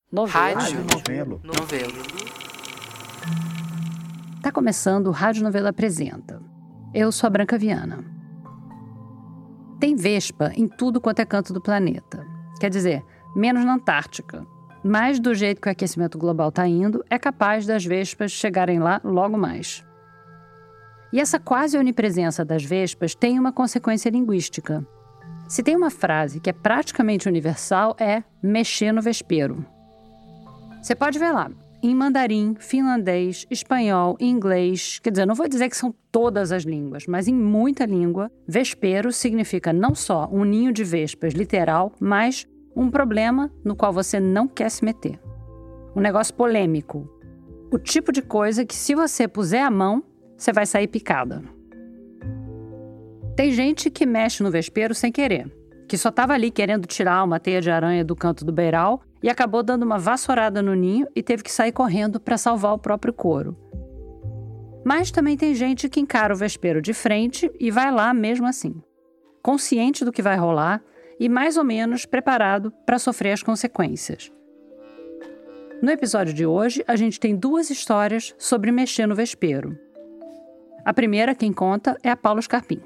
Rádio Novelo. Tá começando o Rádio Novelo Apresenta. Eu sou a Branca Viana. Tem vespa em tudo quanto é canto do planeta. Quer dizer, menos na Antártica. Mas do jeito que o aquecimento global tá indo, é capaz das vespas chegarem lá logo mais. E essa quase onipresença das vespas tem uma consequência linguística. Se tem uma frase que é praticamente universal, é mexer no vespeiro. Você pode ver lá, em mandarim, finlandês, espanhol, inglês, quer dizer, não vou dizer que são todas as línguas, mas em muita língua, vespeiro significa não só um ninho de vespas literal, mas um problema no qual você não quer se meter. Um negócio polêmico. O tipo de coisa que se você puser a mão, você vai sair picada. Tem gente que mexe no vespeiro sem querer, que só estava ali querendo tirar uma teia de aranha do canto do beiral e acabou dando uma vassourada no ninho e teve que sair correndo para salvar o próprio couro. Mas também tem gente que encara o vespeiro de frente e vai lá mesmo assim, consciente do que vai rolar e mais ou menos preparado para sofrer as consequências. No episódio de hoje, a gente tem duas histórias sobre mexer no vespeiro. A primeira, quem conta, é a Paula Scarpim.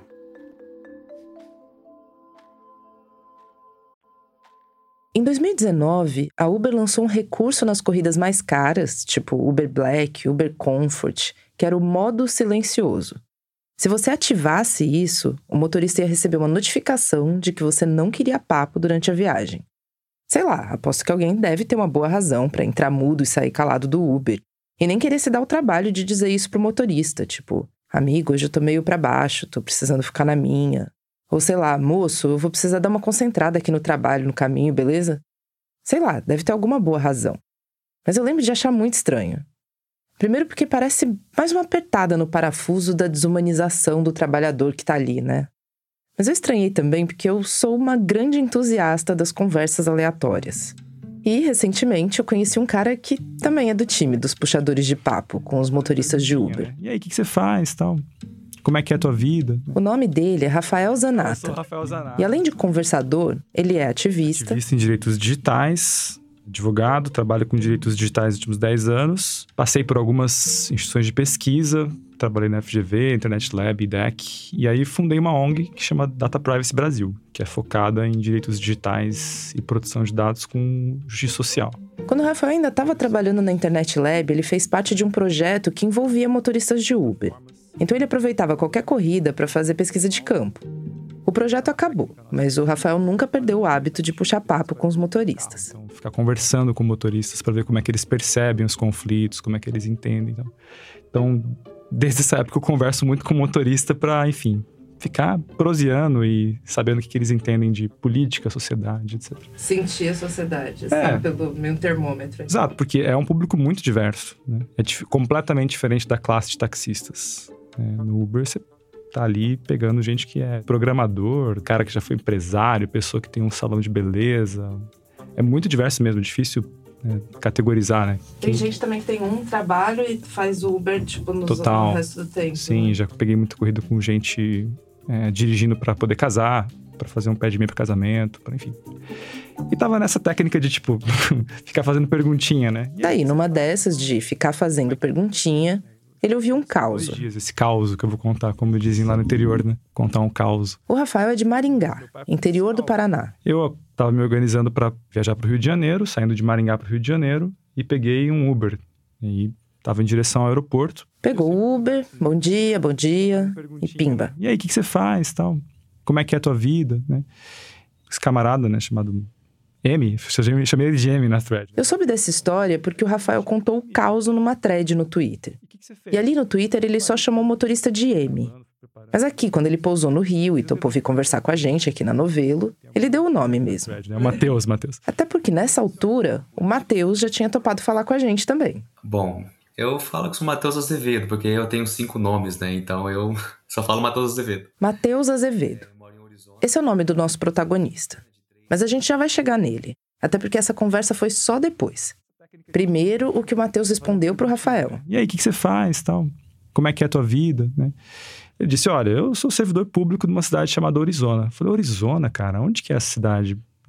Em 2019, a Uber lançou um recurso nas corridas mais caras, tipo Uber Black, Uber Comfort, que era o modo silencioso. Se você ativasse isso, o motorista ia receber uma notificação de que você não queria papo durante a viagem. Sei lá, aposto que alguém deve ter uma boa razão para entrar mudo e sair calado do Uber, e nem querer se dar o trabalho de dizer isso pro motorista, tipo, amigo, hoje eu tô meio pra baixo, tô precisando ficar na minha. Ou sei lá, moço, eu vou precisar dar uma concentrada aqui no trabalho, no caminho, beleza? Sei lá, deve ter alguma boa razão. Mas eu lembro de achar muito estranho. Primeiro porque parece mais uma apertada no parafuso da desumanização do trabalhador que tá ali, né? Mas eu estranhei também porque eu sou uma grande entusiasta das conversas aleatórias. E, recentemente, eu conheci um cara que também é do time dos puxadores de papo com os motoristas de Uber. E aí, o que você faz, tal? Como é que é a tua vida? O nome dele é Rafael Zanata. Eu sou Rafael Zanata. E além de conversador, ele é ativista. Ativista em direitos digitais, advogado, trabalho com direitos digitais nos últimos 10 anos. Passei por algumas instituições de pesquisa, trabalhei na FGV, Internet Lab, IDEC. E aí fundei uma ONG que chama Data Privacy Brasil, que é focada em direitos digitais e proteção de dados com justiça social. Quando o Rafael ainda estava trabalhando na Internet Lab, ele fez parte de um projeto que envolvia motoristas de Uber. Então ele aproveitava qualquer corrida para fazer pesquisa de campo. O projeto acabou, mas o Rafael nunca perdeu o hábito de puxar papo com os motoristas. Então, ficar conversando com motoristas para ver como é que eles percebem os conflitos, como é que eles entendem. Então, desde essa época eu converso muito com o motorista para, enfim, ficar proseando e sabendo o que eles entendem de política, sociedade, etc. Sentir a sociedade, sabe? Pelo meu termômetro. Exato, porque é um público muito diverso, né? É completamente diferente da classe de taxistas. No Uber, você tá ali pegando gente que é programador, cara que já foi empresário, pessoa que tem um salão de beleza. É muito diverso mesmo, difícil categorizar, né? Tem gente também que tem um trabalho e faz Uber, tipo, no resto do tempo. Sim, né? Já peguei muita corrida com gente dirigindo para poder casar, para fazer um pé de meia para casamento, enfim. E tava nessa técnica de, tipo, ficar fazendo perguntinha, né? E daí, numa dessas de ficar fazendo perguntinha, ele ouviu um caos. Esse caos que eu vou contar, como dizem lá no interior, né? Contar um caos. O Rafael é de Maringá, interior do Paraná. Eu tava me organizando para viajar pro Rio de Janeiro, saindo de Maringá pro Rio de Janeiro, e peguei um Uber. E tava em direção ao aeroporto. Pegou o Uber, bom dia, e pimba. E aí, o que você faz, tal? Como é que é a tua vida, né? Esse camarada, né, chamado M, eu chamei ele de M na thread. Eu soube dessa história porque o Rafael contou o caos numa thread no Twitter. E ali no Twitter ele só chamou o motorista de M. Mas aqui, quando ele pousou no Rio e topou vir conversar com a gente aqui na Novelo, ele deu o nome mesmo. É o Matheus. Até porque nessa altura, o Matheus já tinha topado falar com a gente também. Bom, eu falo que sou Matheus Azevedo, porque eu tenho 5 nomes, né? Então eu só falo Matheus Azevedo. Matheus Azevedo. Esse é o nome do nosso protagonista. Mas a gente já vai chegar nele. Até porque essa conversa foi só depois. Primeiro, o que o Matheus respondeu pro Rafael. E aí, o que você faz, tal? Como é que é a tua vida, né? Ele disse, olha, eu sou servidor público de uma cidade chamada Orizona. Eu falei, Orizona, cara? Onde que é essa cidade?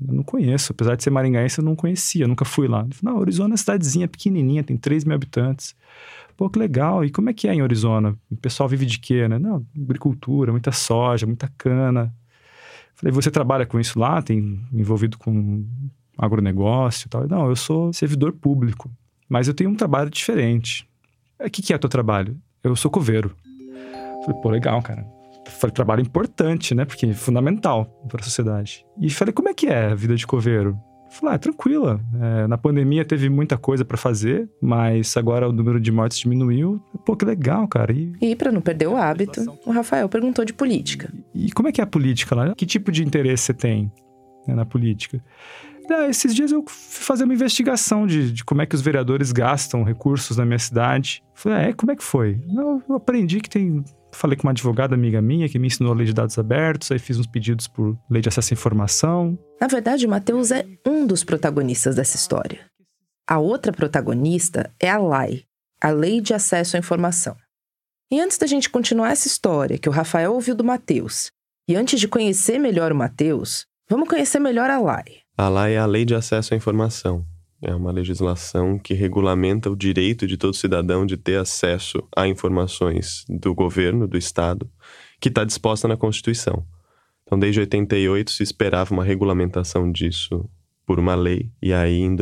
Eu não conheço, apesar de ser maringaense, eu não conhecia, nunca fui lá. Ele falou, não, Orizona é uma cidadezinha pequenininha, tem 3 mil habitantes. Pô, que legal, e como é que é em Orizona? O pessoal vive de quê, né? Não, agricultura, muita soja, muita cana. Falei, você trabalha com isso lá? Tem envolvido com agronegócio e tal? Não, eu sou servidor público, mas eu tenho um trabalho diferente. O que é o teu trabalho? Eu sou coveiro. Falei, pô, legal, cara. Falei, trabalho importante, né? Porque é fundamental para a sociedade. E falei, como é que é a vida de coveiro? Falei, tranquila. Na pandemia teve muita coisa para fazer, mas agora o número de mortes diminuiu. Pô, que legal, cara. E para não perder o hábito, o Rafael perguntou de política. E como é que é a política lá? Que tipo de interesse você tem, né, na política? Esses dias eu fui fazer uma investigação de como é que os vereadores gastam recursos na minha cidade. Falei, como é que foi? Eu aprendi que tem... Falei com uma advogada amiga minha que me ensinou a lei de dados abertos, aí fiz uns pedidos por lei de acesso à informação. Na verdade, o Matheus é um dos protagonistas dessa história. A outra protagonista é a LAI, a Lei de Acesso à Informação. E antes da gente continuar essa história que o Rafael ouviu do Matheus, e antes de conhecer melhor o Matheus, vamos conhecer melhor a LAI. A LAI é a Lei de Acesso à Informação. É uma legislação que regulamenta o direito de todo cidadão de ter acesso a informações do governo, do Estado, que está disposta na Constituição. Então, desde 88 se esperava uma regulamentação disso por uma lei. E aí, em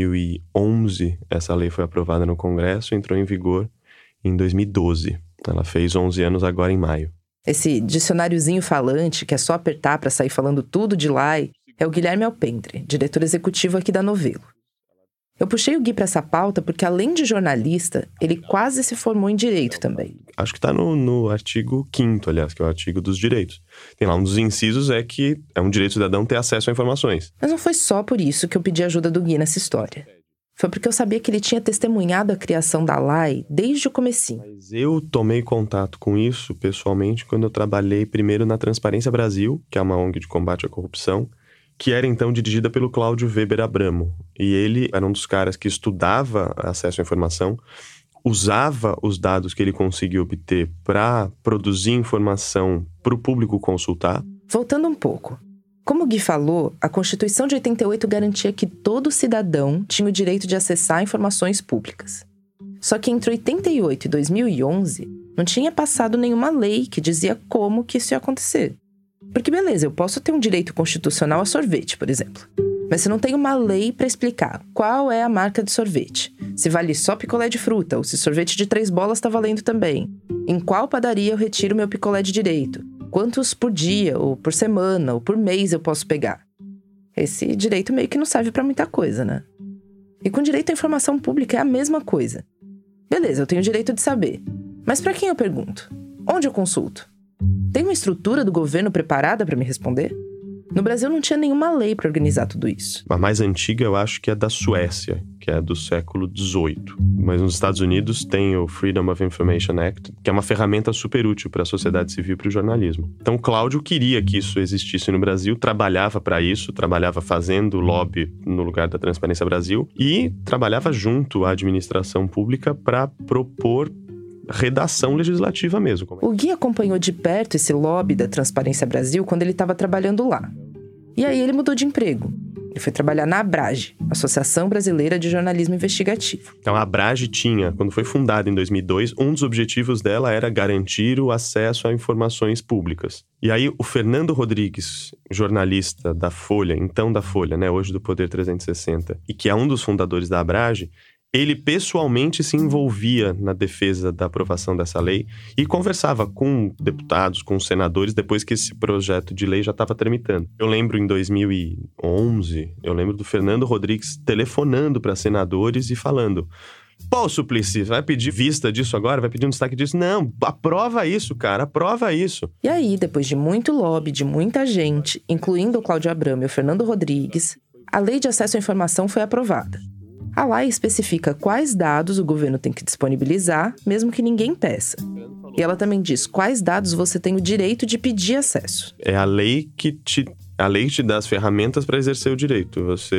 2011, essa lei foi aprovada no Congresso e entrou em vigor em 2012. Ela fez 11 anos agora em maio. Esse dicionáriozinho falante, que é só apertar para sair falando tudo de LAI, é o Guilherme Alpendre, diretor executivo aqui da Novelo. Eu puxei o Gui para essa pauta porque, além de jornalista, ele quase se formou em Direito também. Acho que está no artigo 5º, aliás, que é o artigo dos direitos. Tem lá um dos incisos que é um direito do cidadão ter acesso a informações. Mas não foi só por isso que eu pedi ajuda do Gui nessa história. Foi porque eu sabia que ele tinha testemunhado a criação da LAI desde o comecinho. Mas eu tomei contato com isso, pessoalmente, quando eu trabalhei primeiro na Transparência Brasil, que é uma ONG de combate à corrupção, que era então dirigida pelo Cláudio Weber Abramo. E ele era um dos caras que estudava acesso à informação, usava os dados que ele conseguiu obter para produzir informação para o público consultar. Voltando um pouco. Como o Gui falou, a Constituição de 88 garantia que todo cidadão tinha o direito de acessar informações públicas. Só que entre 88 e 2011, não tinha passado nenhuma lei que dizia como que isso ia acontecer. Porque beleza, eu posso ter um direito constitucional a sorvete, por exemplo. Mas se não tem uma lei para explicar qual é a marca de sorvete, se vale só picolé de fruta ou se sorvete de 3 bolas está valendo também, em qual padaria eu retiro meu picolé de direito, quantos por dia ou por semana ou por mês eu posso pegar. Esse direito meio que não serve para muita coisa, né? E com direito à informação pública é a mesma coisa. Beleza, eu tenho o direito de saber. Mas para quem eu pergunto? Onde eu consulto? Tem uma estrutura do governo preparada para me responder? No Brasil não tinha nenhuma lei para organizar tudo isso. A mais antiga eu acho que é da Suécia, que é do século XVIII. Mas nos Estados Unidos tem o Freedom of Information Act, que é uma ferramenta super útil para a sociedade civil e para o jornalismo. Então Cláudio queria que isso existisse no Brasil, trabalhava para isso, trabalhava fazendo lobby no lugar da Transparência Brasil e trabalhava junto à administração pública para propor redação legislativa mesmo. O Gui acompanhou de perto esse lobby da Transparência Brasil quando ele estava trabalhando lá. E aí ele mudou de emprego. Ele foi trabalhar na Abrage, Associação Brasileira de Jornalismo Investigativo. Então a Abrage tinha, quando foi fundada em 2002, um dos objetivos dela era garantir o acesso a informações públicas. E aí o Fernando Rodrigues, jornalista da Folha, então da Folha, né, hoje do Poder 360, e que é um dos fundadores da Abrage, ele pessoalmente se envolvia na defesa da aprovação dessa lei e conversava com deputados, com senadores, depois que esse projeto de lei já estava tramitando. Eu lembro em 2011, do Fernando Rodrigues telefonando para senadores e falando: pô, Suplicy, vai pedir vista disso agora? Vai pedir um destaque disso? Não, aprova isso, cara, aprova isso. E aí, depois de muito lobby, de muita gente, incluindo o Cláudio Abramo e o Fernando Rodrigues, a Lei de Acesso à Informação foi aprovada. A lei especifica quais dados o governo tem que disponibilizar, mesmo que ninguém peça. E ela também diz quais dados você tem o direito de pedir acesso. É a lei que te dá as ferramentas para exercer o direito. Você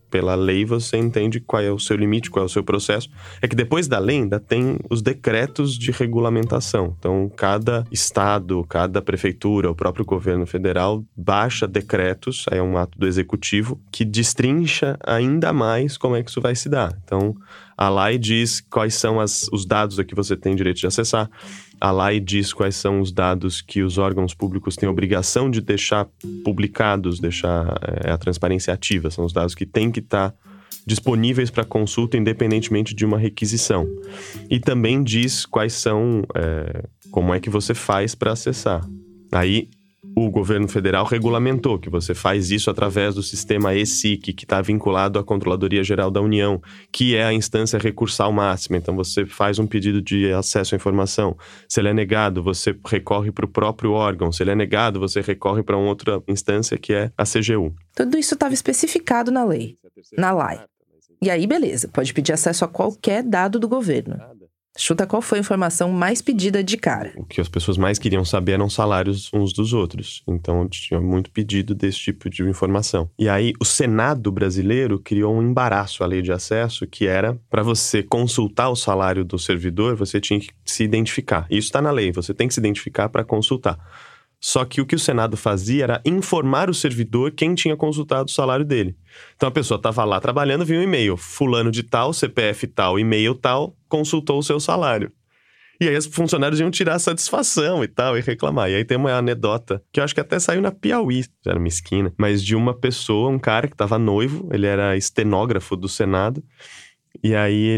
pela lei você entende qual é o seu limite, qual é o seu processo. É que depois da lei ainda tem os decretos de regulamentação. Então, cada estado, cada prefeitura, o próprio governo federal baixa decretos, aí é um ato do executivo, que destrincha ainda mais como é que isso vai se dar. Então, a lei diz quais são os dados a que você tem direito de acessar. A lei diz quais são os dados que os órgãos públicos têm obrigação de deixar publicados, deixar a transparência ativa. São os dados que têm que estar disponíveis para consulta independentemente de uma requisição. E também diz quais são, como é que você faz para acessar. Aí, o governo federal regulamentou que você faz isso através do sistema ESIC, que está vinculado à Controladoria Geral da União, que é a instância recursal máxima. Então, você faz um pedido de acesso à informação. Se ele é negado, você recorre para o próprio órgão. Se ele é negado, você recorre para uma outra instância, que é a CGU. Tudo isso estava especificado na lei, na LAI. E aí, beleza, pode pedir acesso a qualquer dado do governo. Chuta qual foi a informação mais pedida de cara. O que as pessoas mais queriam saber eram salários uns dos outros. Então, tinha muito pedido desse tipo de informação. E aí, o Senado brasileiro criou um embaraço à lei de acesso, que era, para você consultar o salário do servidor, você tinha que se identificar. Isso está na lei, você tem que se identificar para consultar. Só que o o Senado fazia era informar o servidor quem tinha consultado o salário dele. Então a pessoa estava lá trabalhando, viu um e-mail, fulano de tal, CPF tal, e-mail tal, consultou o seu salário. E aí os funcionários iam tirar satisfação e tal, e reclamar. E aí tem uma anedota, que eu acho que até saiu na Piauí, já era uma esquina, mas de uma pessoa, um cara que estava noivo, ele era estenógrafo do Senado, e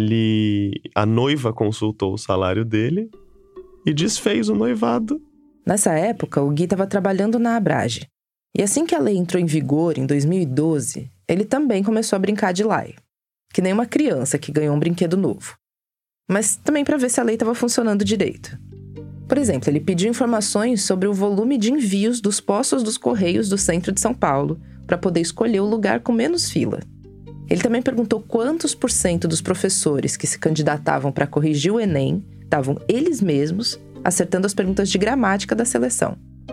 aí a noiva consultou o salário dele e desfez o noivado. Nessa época, o Gui estava trabalhando na Abrage. E assim que a lei entrou em vigor, em 2012, ele também começou a brincar de LAI. Que nem uma criança que ganhou um brinquedo novo. Mas também para ver se a lei estava funcionando direito. Por exemplo, ele pediu informações sobre o volume de envios dos postos dos Correios do centro de São Paulo para poder escolher o lugar com menos fila. Ele também perguntou quantos % dos professores que se candidatavam para corrigir o Enem estavam eles mesmos acertando as perguntas de gramática da seleção.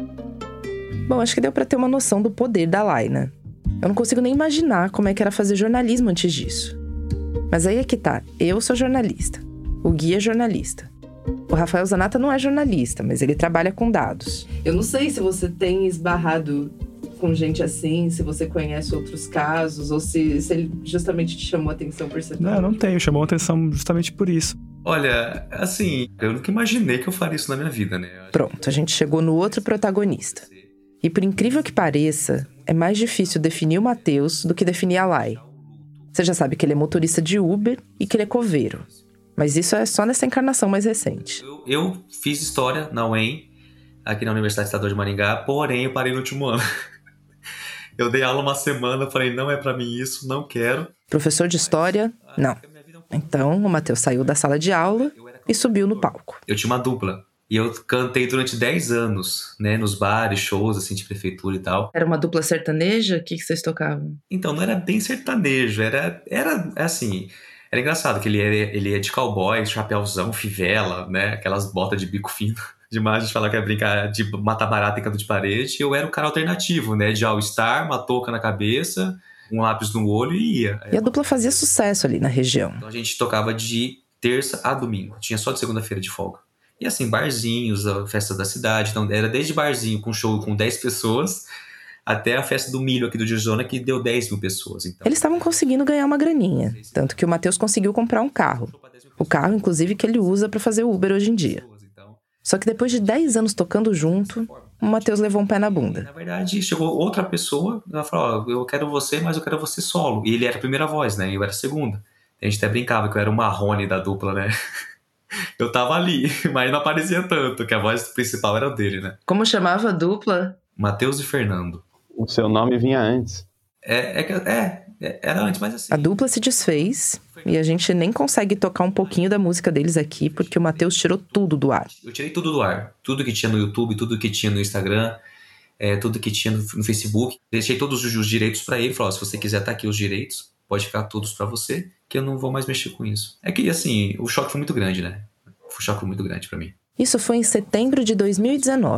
Bom, acho que deu para ter uma noção do poder da LAI, né? Eu não consigo nem imaginar como é que era fazer jornalismo antes disso. Mas aí é que tá, eu sou jornalista, o Gui é jornalista. O Rafael Zanata não é jornalista, mas ele trabalha com dados. Eu não sei se você tem esbarrado com gente assim, se você conhece outros casos, ou se ele justamente te chamou a atenção por ser... Não tenho, chamou a atenção justamente por isso. Olha, assim, eu nunca imaginei que eu faria isso na minha vida, né? Pronto, a gente chegou no outro protagonista. E por incrível que pareça, é mais difícil definir o Matheus do que definir a LAI. Você já sabe que ele é motorista de Uber e que ele é coveiro. Mas isso é só nessa encarnação mais recente. Eu fiz história na UEM, aqui na Universidade Estadual de Maringá, porém eu parei no último ano. Eu dei aula uma semana, falei, não é pra mim isso, não quero. Professor de história, não. Então, o Matheus saiu da sala de aula e subiu no palco. Eu tinha uma dupla. E eu cantei durante 10 anos, né? Nos bares, shows, assim, de prefeitura e tal. Era uma dupla sertaneja? O que vocês tocavam? Então, não era bem sertanejo. Era assim... Era engraçado que ele é de cowboy, chapéuzão, fivela, né? Aquelas botas de bico fino. Demais de falar que ia brincar de matar barata em canto de parede. E eu era o cara alternativo, né? De all-star, uma touca na cabeça, um lápis no olho e ia. E a dupla fazia sucesso ali na região. Então a gente tocava de terça a domingo. Tinha só de segunda-feira de folga. E assim, barzinhos, festas da cidade. Então era desde barzinho com show com 10 pessoas até a festa do milho aqui do Dirzona, que deu 10 mil pessoas. Então, eles estavam conseguindo ganhar uma graninha. Tanto que o Matheus conseguiu comprar um carro. O carro, inclusive, que ele usa para fazer Uber hoje em dia. Só que depois de 10 anos tocando junto, o Matheus levou um pé na bunda. Na verdade, chegou outra pessoa, ela falou, eu quero você, mas eu quero você solo. E ele era a primeira voz, né? E eu era a segunda. A gente até brincava que eu era o Marrone da dupla, né? Eu tava ali, mas não aparecia tanto, que a voz principal era dele, né? Como chamava a dupla? Matheus e Fernando. O seu nome vinha antes. Era antes, mas assim... A dupla se desfez e a gente nem consegue tocar um pouquinho da música deles aqui, porque o Matheus tirou tudo do ar. Eu tirei tudo do ar. Tudo que tinha no YouTube, tudo que tinha no Instagram, tudo que tinha no Facebook. Deixei todos os direitos pra ele. Falei, se você quiser tá aqui os direitos, pode ficar todos pra você, que eu não vou mais mexer com isso. É que, assim, o choque foi muito grande, né? O choque foi muito grande pra mim. Isso foi em setembro de 2019.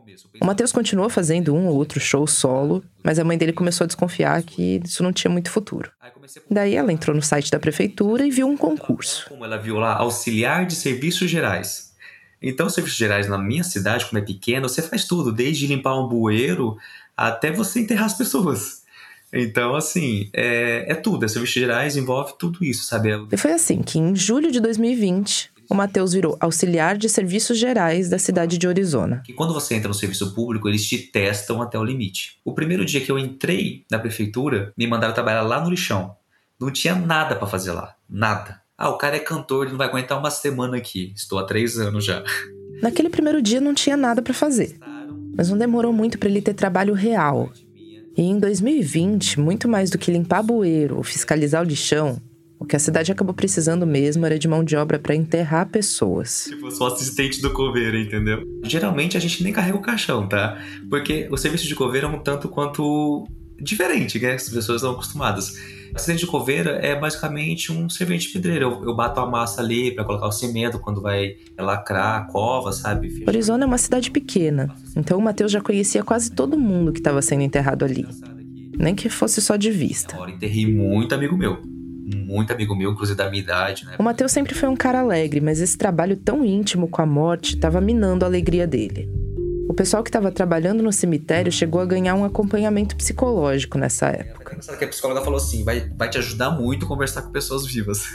O Matheus continuou fazendo um ou outro show solo, mas a mãe dele começou a desconfiar que isso não tinha muito futuro. Daí ela entrou no site da prefeitura e viu um concurso. Como ela viu lá, auxiliar de serviços gerais. Então, serviços gerais na minha cidade, como é pequena, você faz tudo, desde limpar um bueiro até você enterrar as pessoas. Então, assim, é tudo. Serviços gerais envolve tudo isso, sabe? E foi assim que, em julho de 2020, o Matheus virou auxiliar de serviços gerais da cidade de Orizona. Que quando você entra no serviço público, eles te testam até o limite. O primeiro dia que eu entrei na prefeitura, me mandaram trabalhar lá no lixão. Não tinha nada pra fazer lá. Nada. O cara é cantor, ele não vai aguentar uma semana aqui. Estou há 3 anos já. Naquele primeiro dia não tinha nada pra fazer. Mas não demorou muito pra ele ter trabalho real. E em 2020, muito mais do que limpar bueiro ou fiscalizar o lixão, o que a cidade acabou precisando mesmo era de mão de obra pra enterrar pessoas. Tipo, eu sou assistente do coveiro, entendeu? Geralmente a gente nem carrega o caixão, tá? Porque o serviço de coveiro é um tanto quanto diferente, né? As pessoas estão acostumadas. Assistente de coveiro é basicamente um servente pedreiro. Eu bato a massa ali pra colocar o cimento quando vai lacrar a cova, sabe? Orizona é uma cidade pequena, então o Matheus já conhecia quase todo mundo que estava sendo enterrado ali. Nem que fosse só de vista. Eu enterrei muito amigo meu, inclusive da minha idade, né? O Matheus sempre foi um cara alegre, mas esse trabalho tão íntimo com a morte estava minando a alegria dele. O pessoal que estava trabalhando no cemitério chegou a ganhar um acompanhamento psicológico nessa época. Sabe que a psicóloga falou assim, vai te ajudar muito conversar com pessoas vivas.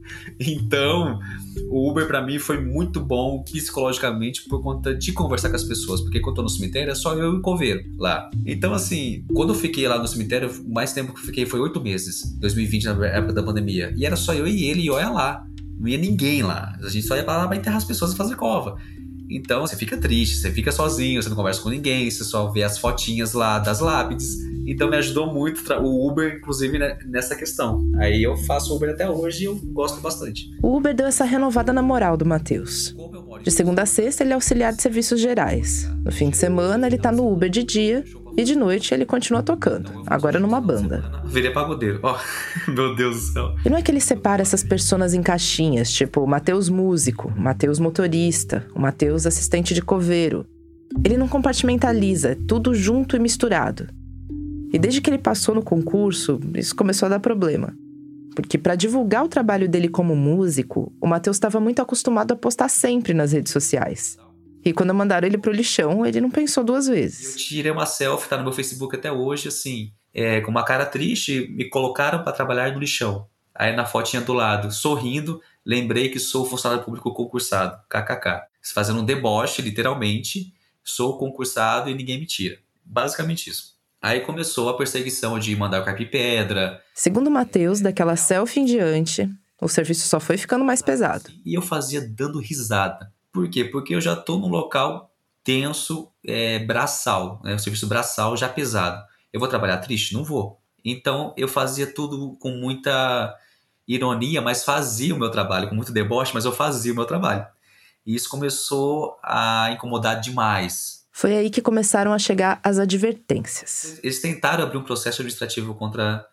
Então, o Uber pra mim foi muito bom psicologicamente por conta de conversar com as pessoas. Porque quando eu tô no cemitério é só eu e o coveiro lá. Então, assim, quando eu fiquei lá no cemitério, o mais tempo que eu fiquei foi 8 meses. 2020, na época da pandemia. E era só eu e ele, e olha lá. Não ia ninguém lá. A gente só ia pra lá pra enterrar as pessoas e fazer cova. Então, você fica triste, você fica sozinho, você não conversa com ninguém, você só vê as fotinhas lá das lápides. Então, me ajudou muito o Uber, inclusive, nessa questão. Aí eu faço Uber até hoje e eu gosto bastante. O Uber deu essa renovada na moral do Matheus. De segunda a sexta, ele é auxiliar de serviços gerais. No fim de semana, ele tá no Uber de dia e de noite ele continua tocando, agora numa banda. Virei pagodeiro. Meu Deus do céu. E não é que ele separa essas personas em caixinhas, tipo o Matheus músico, o Matheus motorista, o Matheus assistente de coveiro. Ele não compartimentaliza, é tudo junto e misturado. E desde que ele passou no concurso, isso começou a dar problema. Porque para divulgar o trabalho dele como músico, o Matheus estava muito acostumado a postar sempre nas redes sociais. E quando mandaram ele pro lixão, ele não pensou 2 vezes. Eu tirei uma selfie, tá no meu Facebook até hoje, assim, com uma cara triste, me colocaram para trabalhar no lixão. Aí na fotinha do lado, sorrindo, lembrei que sou funcionário público concursado, kkk. Fazendo um deboche, literalmente, sou concursado e ninguém me tira. Basicamente isso. Aí começou a perseguição de mandar o carpir-pedra. Segundo o Matheus, daquela selfie em diante, o serviço só foi ficando mais pesado. E eu fazia dando risada. Por quê? Porque eu já estou num local tenso, braçal, né? O serviço braçal já pesado. Eu vou trabalhar triste? Não vou. Então eu fazia tudo com muita ironia, mas fazia o meu trabalho, com muito deboche, mas eu fazia o meu trabalho. E isso começou a incomodar demais. Foi aí que começaram a chegar as advertências. Eles tentaram abrir um processo administrativo contra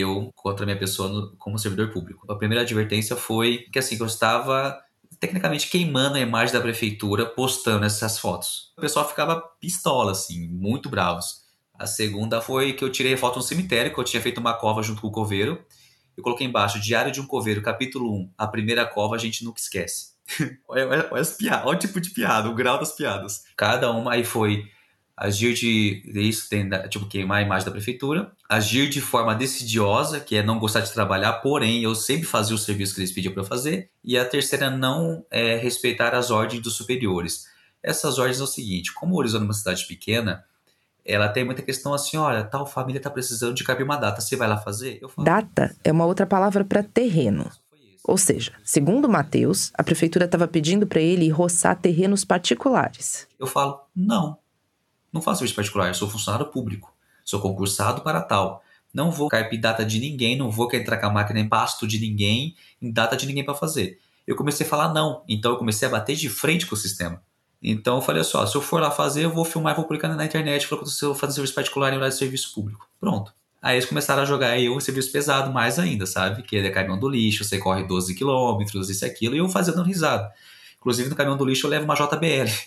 a minha pessoa como servidor público. A primeira advertência foi que assim, que eu estava tecnicamente queimando a imagem da prefeitura postando essas fotos. O pessoal ficava pistola, assim, muito bravos. A segunda foi que eu tirei a foto no cemitério, que eu tinha feito uma cova junto com o coveiro. Eu coloquei embaixo, Diário de um Coveiro, capítulo 1, a primeira cova a gente nunca esquece. Olha as piadas, olha o tipo de piada, o grau das piadas. Cada uma aí foi agir de... Isso tem, tipo, queimar a imagem da prefeitura. Agir de forma decidiosa, que é não gostar de trabalhar, porém eu sempre fazia o serviço que eles pediam para eu fazer. E a terceira, não respeitar as ordens dos superiores. Essas ordens é o seguinte, como o Orizona é uma cidade pequena, ela tem muita questão assim, olha, tal família está precisando de caber uma data, você vai lá fazer? Eu falo, data é uma outra palavra para terreno. Ou seja, segundo o Matheus, a prefeitura estava pedindo para ele roçar terrenos particulares. Eu falo, não faço serviço particular, eu sou funcionário público, sou concursado para tal. Não vou carpir data de ninguém, não vou entrar com a máquina em pasto de ninguém, em data de ninguém para fazer. Eu comecei a falar não, então eu comecei a bater de frente com o sistema. Então eu falei só, se eu for lá fazer, eu vou filmar e vou publicar na internet, falando que eu vou fazer serviço particular em horário de serviço público. Pronto. Aí eles começaram a jogar eu em serviço pesado mais ainda, sabe? Que é caminhão do lixo, você corre 12 quilômetros, isso e aquilo, e eu fazia dando risada. Inclusive no caminhão do lixo eu levo uma JBL,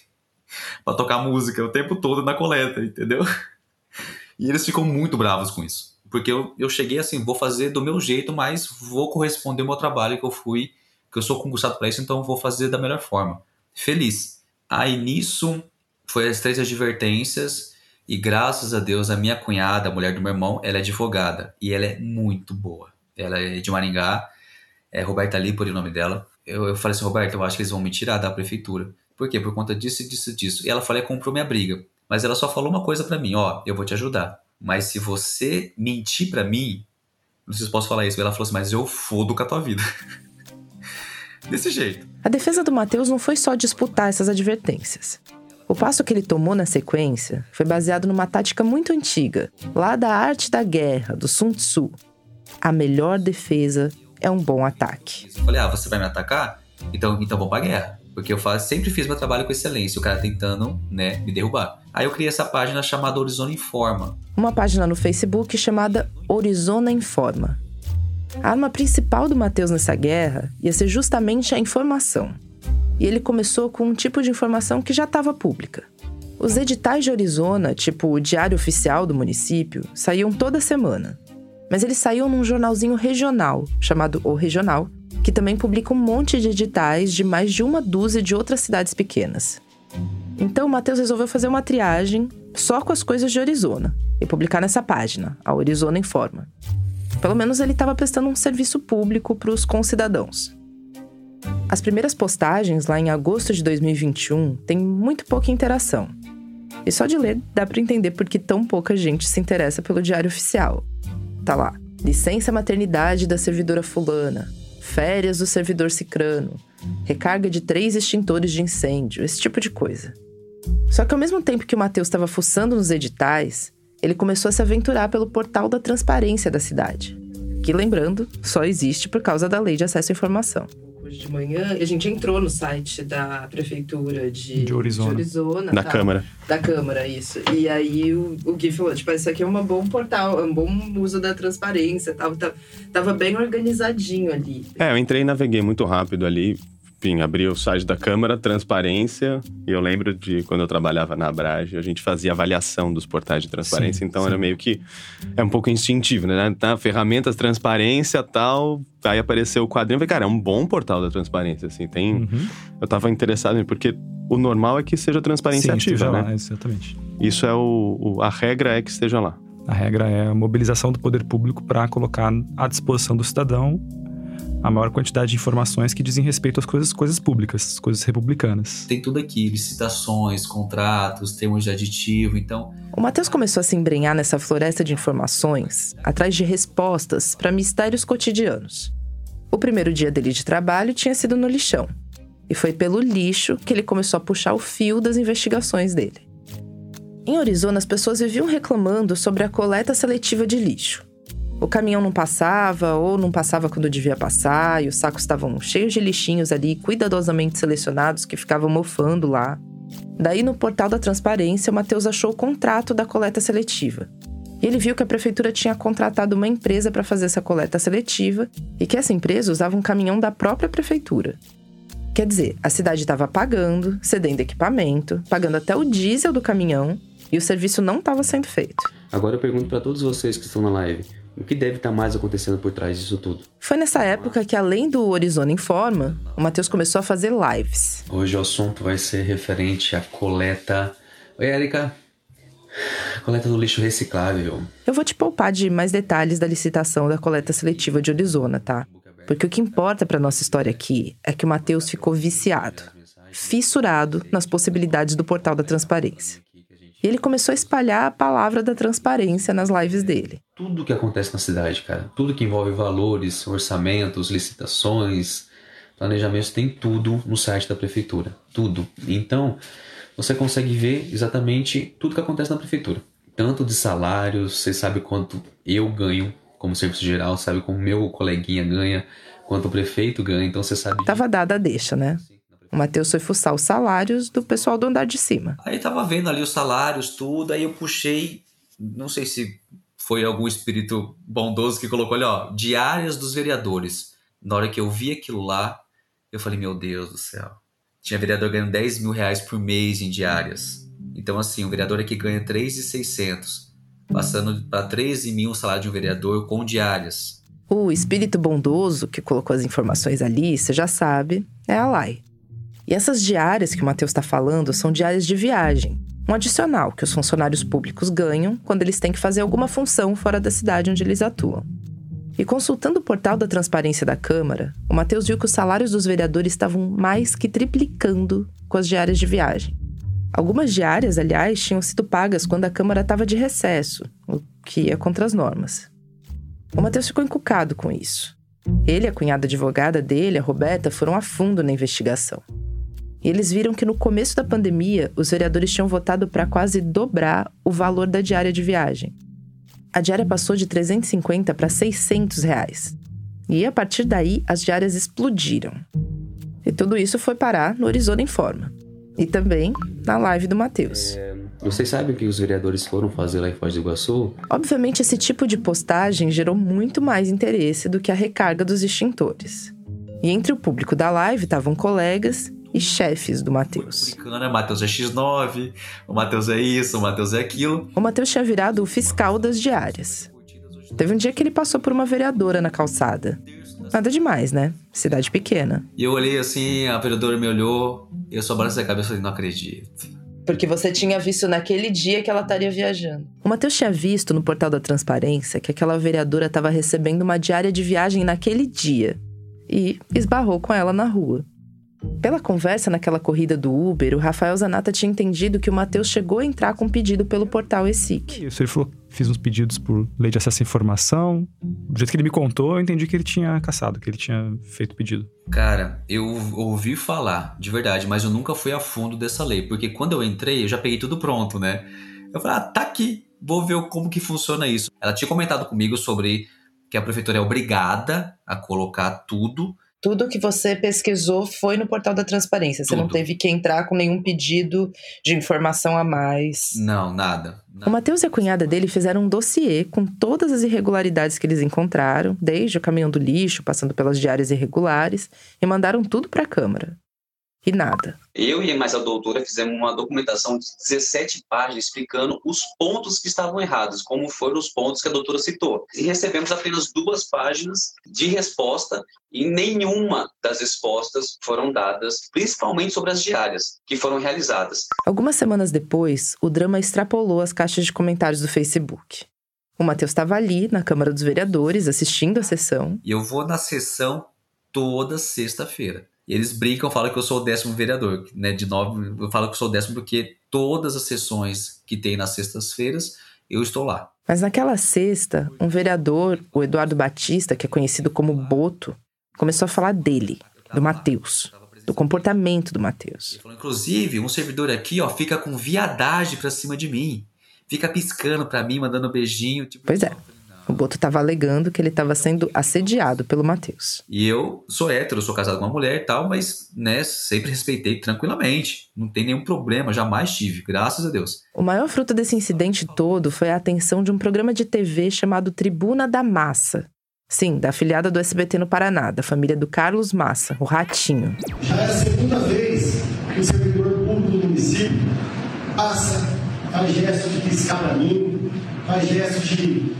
pra tocar música o tempo todo na coleta, entendeu? E eles ficam muito bravos com isso. Porque eu cheguei assim, vou fazer do meu jeito, mas vou corresponder ao meu trabalho que eu sou concursado para isso, então vou fazer da melhor forma. Feliz. Aí nisso, foi as 3 advertências, e graças a Deus, a minha cunhada, a mulher do meu irmão, ela é advogada, e ela é muito boa. Ela é de Maringá, é Roberta Lipori o nome dela. Eu falei assim, Roberta, eu acho que eles vão me tirar da prefeitura. Por quê? Por conta disso, disso, disso. E ela falou, comprou minha briga. Mas ela só falou uma coisa pra mim, eu vou te ajudar. Mas se você mentir pra mim, não sei se posso falar isso, ela falou assim, mas eu fodo com a tua vida. Desse jeito. A defesa do Matheus não foi só disputar essas advertências. O passo que ele tomou na sequência foi baseado numa tática muito antiga, lá da arte da guerra, do Sun Tzu. A melhor defesa é um bom ataque. Eu falei, você vai me atacar? Então vamos pra guerra. Porque eu sempre fiz meu trabalho com excelência, o cara tentando, me derrubar. Aí eu criei essa página chamada Orizona Informa. Uma página no Facebook chamada Orizona Informa. A arma principal do Matheus nessa guerra ia ser justamente a informação. E ele começou com um tipo de informação que já estava pública. Os editais de Orizona, tipo o Diário Oficial do município, saíam toda semana. Mas eles saíam num jornalzinho regional, chamado O Regional, que também publica um monte de editais de mais de 12 de outras cidades pequenas. Então o Matheus resolveu fazer uma triagem só com as coisas de Orizona e publicar nessa página, a Orizona Informa. Pelo menos ele estava prestando um serviço público para os concidadãos. As primeiras postagens, lá em agosto de 2021, têm muito pouca interação. E só de ler dá para entender por que tão pouca gente se interessa pelo Diário Oficial. Tá lá, licença maternidade da servidora fulana, férias do servidor cicrano, recarga de 3 extintores de incêndio, esse tipo de coisa. Só que ao mesmo tempo que o Matheus estava fuçando nos editais, ele começou a se aventurar pelo portal da transparência da cidade, que, lembrando, só existe por causa da Lei de Acesso à Informação. Hoje de manhã, a gente entrou no site da prefeitura de Orizona. Da Câmara. Da Câmara, isso. E aí o Gui falou, isso aqui é um bom portal, é um bom uso da transparência, tava bem organizadinho ali. Eu entrei e naveguei muito rápido ali. Enfim, abri o site da Câmara, transparência, e eu lembro de quando eu trabalhava na Abrage, a gente fazia avaliação dos portais de transparência, então era meio que, um pouco instintivo, né? Tá, ferramentas, transparência, tal, aí apareceu o quadrinho, eu falei, cara, é um bom portal da transparência, assim, tem... Eu tava interessado, porque o normal é que seja transparência ativa, né? Lá, exatamente. Isso é a regra é que esteja lá. A regra é a mobilização do poder público para colocar à disposição do cidadão a maior quantidade de informações que dizem respeito às coisas públicas, coisas republicanas. Tem tudo aqui, licitações, contratos, termos de aditivo, então... O Matheus começou a se embrenhar nessa floresta de informações, atrás de respostas para mistérios cotidianos. O primeiro dia dele de trabalho tinha sido no lixão. E foi pelo lixo que ele começou a puxar o fio das investigações dele. Em Orizona, as pessoas viviam reclamando sobre a coleta seletiva de lixo. O caminhão não passava, ou não passava quando devia passar, e os sacos estavam cheios de lixinhos ali, cuidadosamente selecionados, que ficavam mofando lá. Daí, no portal da transparência, o Matheus achou o contrato da coleta seletiva. E ele viu que a prefeitura tinha contratado uma empresa para fazer essa coleta seletiva, e que essa empresa usava um caminhão da própria prefeitura. Quer dizer, a cidade estava pagando, cedendo equipamento, pagando até o diesel do caminhão, e o serviço não estava sendo feito. Agora eu pergunto para todos vocês que estão na live, o que deve estar mais acontecendo por trás disso tudo? Foi nessa época que, além do Orizona Informa, o Matheus começou a fazer lives. Hoje o assunto vai ser referente à coleta... Oi, Érica. Coleta do lixo reciclável. Eu vou te poupar de mais detalhes da licitação da coleta seletiva de Orizona, tá? Porque o que importa pra nossa história aqui é que o Matheus ficou viciado, fissurado nas possibilidades do portal da transparência. E ele começou a espalhar a palavra da transparência nas lives dele. Tudo que acontece na cidade, cara. Tudo que envolve valores, orçamentos, licitações, planejamentos, tem tudo no site da prefeitura. Tudo. Então, você consegue ver exatamente tudo que acontece na prefeitura. Tanto de salários, você sabe quanto eu ganho como serviço geral, sabe como meu coleguinha ganha, quanto o prefeito ganha, então você sabe... Tava dada a deixa, né? O Matheus foi fuçar os salários do pessoal do andar de cima. Aí tava vendo ali os salários, tudo, aí eu puxei, não sei se foi algum espírito bondoso que colocou ali, diárias dos vereadores. Na hora que eu vi aquilo lá, eu falei, meu Deus do céu. tinha vereador ganhando 10 mil reais por mês em diárias. Então, assim, o vereador aqui ganha 3.600, passando para 13 mil o salário de um vereador com diárias. O espírito bondoso que colocou as informações ali, você já sabe, é a Lai. E essas diárias que o Matheus está falando são diárias de viagem. Um adicional que os funcionários públicos ganham quando eles têm que fazer alguma função fora da cidade onde eles atuam. E consultando o portal da transparência da Câmara, o Matheus viu que os salários dos vereadores estavam mais que triplicando com as diárias de viagem. Algumas diárias, aliás, tinham sido pagas quando a Câmara estava de recesso, o que ia contra as normas. O Matheus ficou encucado com isso. Ele e a cunhada advogada dele, a Roberta, foram a fundo na investigação. E eles viram que no começo da pandemia, os vereadores tinham votado para quase dobrar o valor da diária de viagem. A diária passou de 350 para 600 reais. E a partir daí, as diárias explodiram. E tudo isso foi parar no Arizona Informa. E também na live do Matheus. Vocês sabem o que os vereadores foram fazer lá em Foz do Iguaçu? Obviamente, esse tipo de postagem gerou muito mais interesse do que a recarga dos extintores. E entre o público da live estavam colegas e chefes do Matheus. O Matheus é X9, o Matheus é isso, o Matheus é aquilo. O Matheus tinha virado o fiscal das diárias. Teve um dia que ele passou por uma vereadora na calçada. Nada demais, né? Cidade pequena. E eu olhei assim, a vereadora me olhou, e eu só balancei a cabeça e falei, não acredito. Porque você tinha visto naquele dia que ela estaria viajando. O Matheus tinha visto no portal da transparência que aquela vereadora estava recebendo uma diária de viagem naquele dia. E esbarrou com ela na rua. Pela conversa naquela corrida do Uber, o Rafael Zanata tinha entendido que o Matheus chegou a entrar com um pedido pelo portal ESIC. Isso, ele falou, fiz uns pedidos por lei de acesso à informação. Do jeito que ele me contou, eu entendi que ele tinha caçado, que ele tinha feito pedido. Cara, eu ouvi falar, de verdade, mas eu nunca fui a fundo dessa lei. Porque quando eu entrei, eu já peguei tudo pronto, né? Eu falei, tá aqui, vou ver como que funciona isso. Ela tinha comentado comigo sobre que a prefeitura é obrigada a colocar tudo. Tudo que você pesquisou foi no portal da transparência. Você não teve que entrar com nenhum pedido de informação a mais. Não, nada. O Matheus e a cunhada dele fizeram um dossiê com todas as irregularidades que eles encontraram, desde o caminhão do lixo, passando pelas diárias irregulares, e mandaram tudo para a Câmara. E nada. Eu e mais a doutora fizemos uma documentação de 17 páginas explicando os pontos que estavam errados, como foram os pontos que a doutora citou. E recebemos apenas 2 páginas de resposta e nenhuma das respostas foram dadas, principalmente sobre as diárias que foram realizadas. Algumas semanas depois, o drama extrapolou as caixas de comentários do Facebook. O Matheus estava ali, na Câmara dos Vereadores, assistindo a sessão. E eu vou na sessão toda sexta-feira. E eles brincam, falam que eu sou o 10º vereador, né? De 9, eu falo que eu sou o 10º porque todas as sessões que tem nas sextas-feiras, eu estou lá. Mas naquela sexta, um vereador, o Eduardo Batista, que é conhecido como Boto, começou a falar dele, do Matheus, do comportamento do Matheus. Ele falou, inclusive, um servidor aqui, ó, fica com viadagem pra cima de mim. Fica piscando pra mim, mandando beijinho. Tipo, pois é. O Boto estava alegando que ele estava sendo assediado pelo Matheus. E eu sou hétero, sou casado com uma mulher e tal, mas, né, sempre respeitei tranquilamente. Não tem nenhum problema, jamais tive, graças a Deus. O maior fruto desse incidente todo foi a atenção de um programa de TV chamado Tribuna da Massa. Sim, da afiliada do SBT no Paraná, da família do Carlos Massa, o Ratinho. Já é a segunda vez que o servidor público do município passa, faz gestos de piscar para mim, faz gestos de...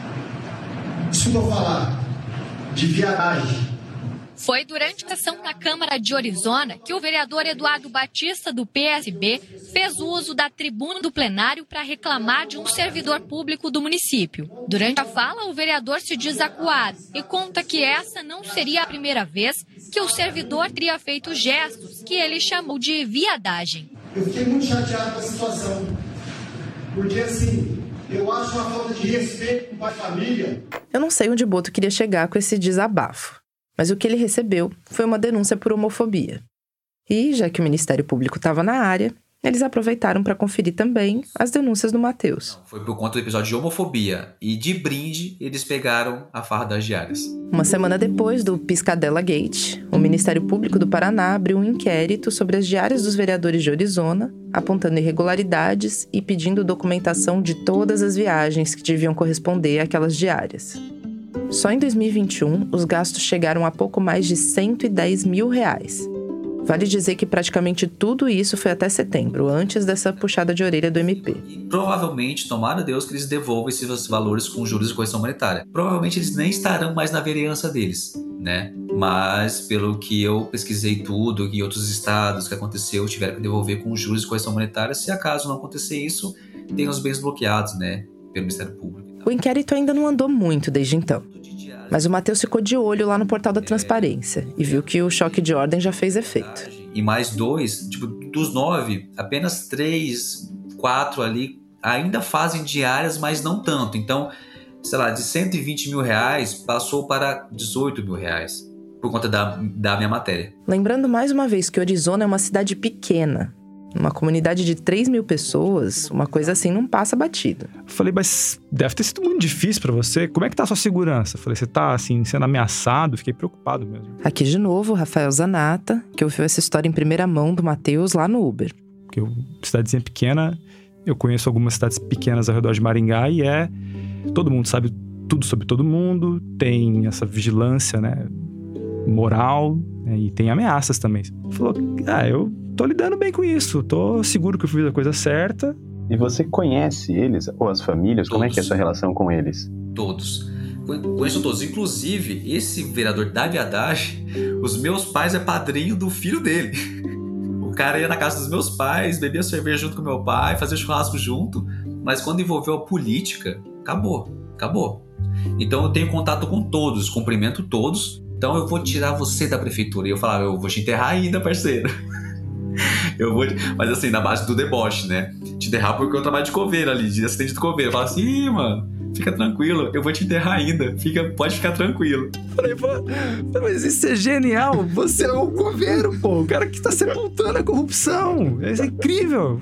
Desculpa falar, de viadagem. Foi durante a sessão na Câmara de Arizona que o vereador Eduardo Batista, do PSB, fez uso da tribuna do plenário para reclamar de um servidor público do município. Durante a fala, o vereador se diz acuado e conta que essa não seria a primeira vez que o servidor teria feito gestos que ele chamou de viadagem. Eu fiquei muito chateado com a situação, porque assim... Eu acho uma falta de respeito com o pai de família. Eu não sei onde o Boto queria chegar com esse desabafo, mas o que ele recebeu foi uma denúncia por homofobia. E, já que o Ministério Público estava na área, eles aproveitaram para conferir também as denúncias do Matheus. Foi por conta do episódio de homofobia e de brinde eles pegaram a farra das diárias. Uma semana depois do Piscadela Gate, o Ministério Público do Paraná abriu um inquérito sobre as diárias dos vereadores de Arizona, apontando irregularidades e pedindo documentação de todas as viagens que deviam corresponder àquelas diárias. Só em 2021, os gastos chegaram a pouco mais de R$110 mil. Vale dizer que praticamente tudo isso foi até setembro, antes dessa puxada de orelha do MP. E provavelmente, tomara Deus que eles devolvam esses valores com juros de correção monetária. Provavelmente eles nem estarão mais na vereança deles, né? Mas pelo que eu pesquisei tudo, que outros estados que aconteceu tiveram que devolver com juros de correção monetária, se acaso não acontecer isso, tem os bens bloqueados, né? Pelo Ministério Público. O inquérito ainda não andou muito desde então. Mas o Matheus ficou de olho lá no portal da transparência e viu que o choque de ordem já fez efeito. E mais 2, tipo, dos 9, apenas 3, 4 ali ainda fazem diárias, mas não tanto. Então, sei lá, de R$120 mil passou para R$18 mil por conta da minha matéria. Lembrando mais uma vez que Orizona é uma cidade pequena. Uma comunidade de 3 mil pessoas, uma coisa assim não passa batido. Falei, mas deve ter sido muito difícil pra você. Como é que tá a sua segurança? Falei, você tá, assim, sendo ameaçado? Fiquei preocupado mesmo. Aqui de novo, o Rafael Zanata, que ouviu essa história em primeira mão do Matheus lá no Uber. Porque cidadezinha pequena, eu conheço algumas cidades pequenas ao redor de Maringá e todo mundo sabe tudo sobre todo mundo, tem essa vigilância, né, moral, né, e tem ameaças também. Falou, eu tô lidando bem com isso, tô seguro que eu fiz a coisa certa. E você conhece eles, ou as famílias? Como é que é a sua relação com eles? Todos. Conheço todos. Inclusive, esse vereador Davi Haddad, os meus pais é padrinho do filho dele. O cara ia na casa dos meus pais, bebia cerveja junto com meu pai, fazia churrasco junto, mas quando envolveu a política, acabou. Então eu tenho contato com todos, cumprimento todos. Então eu vou tirar você da prefeitura. E eu falava, eu vou te enterrar ainda, parceiro. Mas assim, na base do deboche, né? Te enterrar porque eu trabalho de coveiro ali, de assistente de coveiro. Eu falo assim, mano, fica tranquilo, eu vou te enterrar ainda. Pode ficar tranquilo. Falei, mas isso é genial. Você é o coveiro, pô. O cara que tá sepultando a corrupção. Isso é incrível.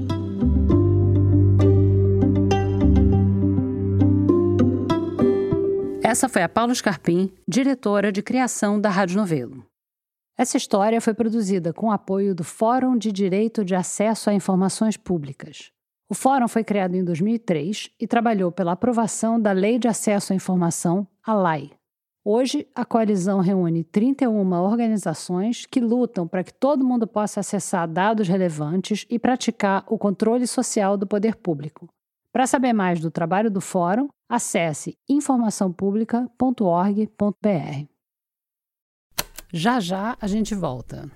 Essa foi a Paula Scarpim, diretora de criação da Rádio Novelo. Essa história foi produzida com o apoio do Fórum de Direito de Acesso a Informações Públicas. O Fórum foi criado em 2003 e trabalhou pela aprovação da Lei de Acesso à Informação, a LAI. Hoje, a coalizão reúne 31 organizações que lutam para que todo mundo possa acessar dados relevantes e praticar o controle social do poder público. Para saber mais do trabalho do Fórum, acesse informaçãopublica.org.br. Já a gente volta.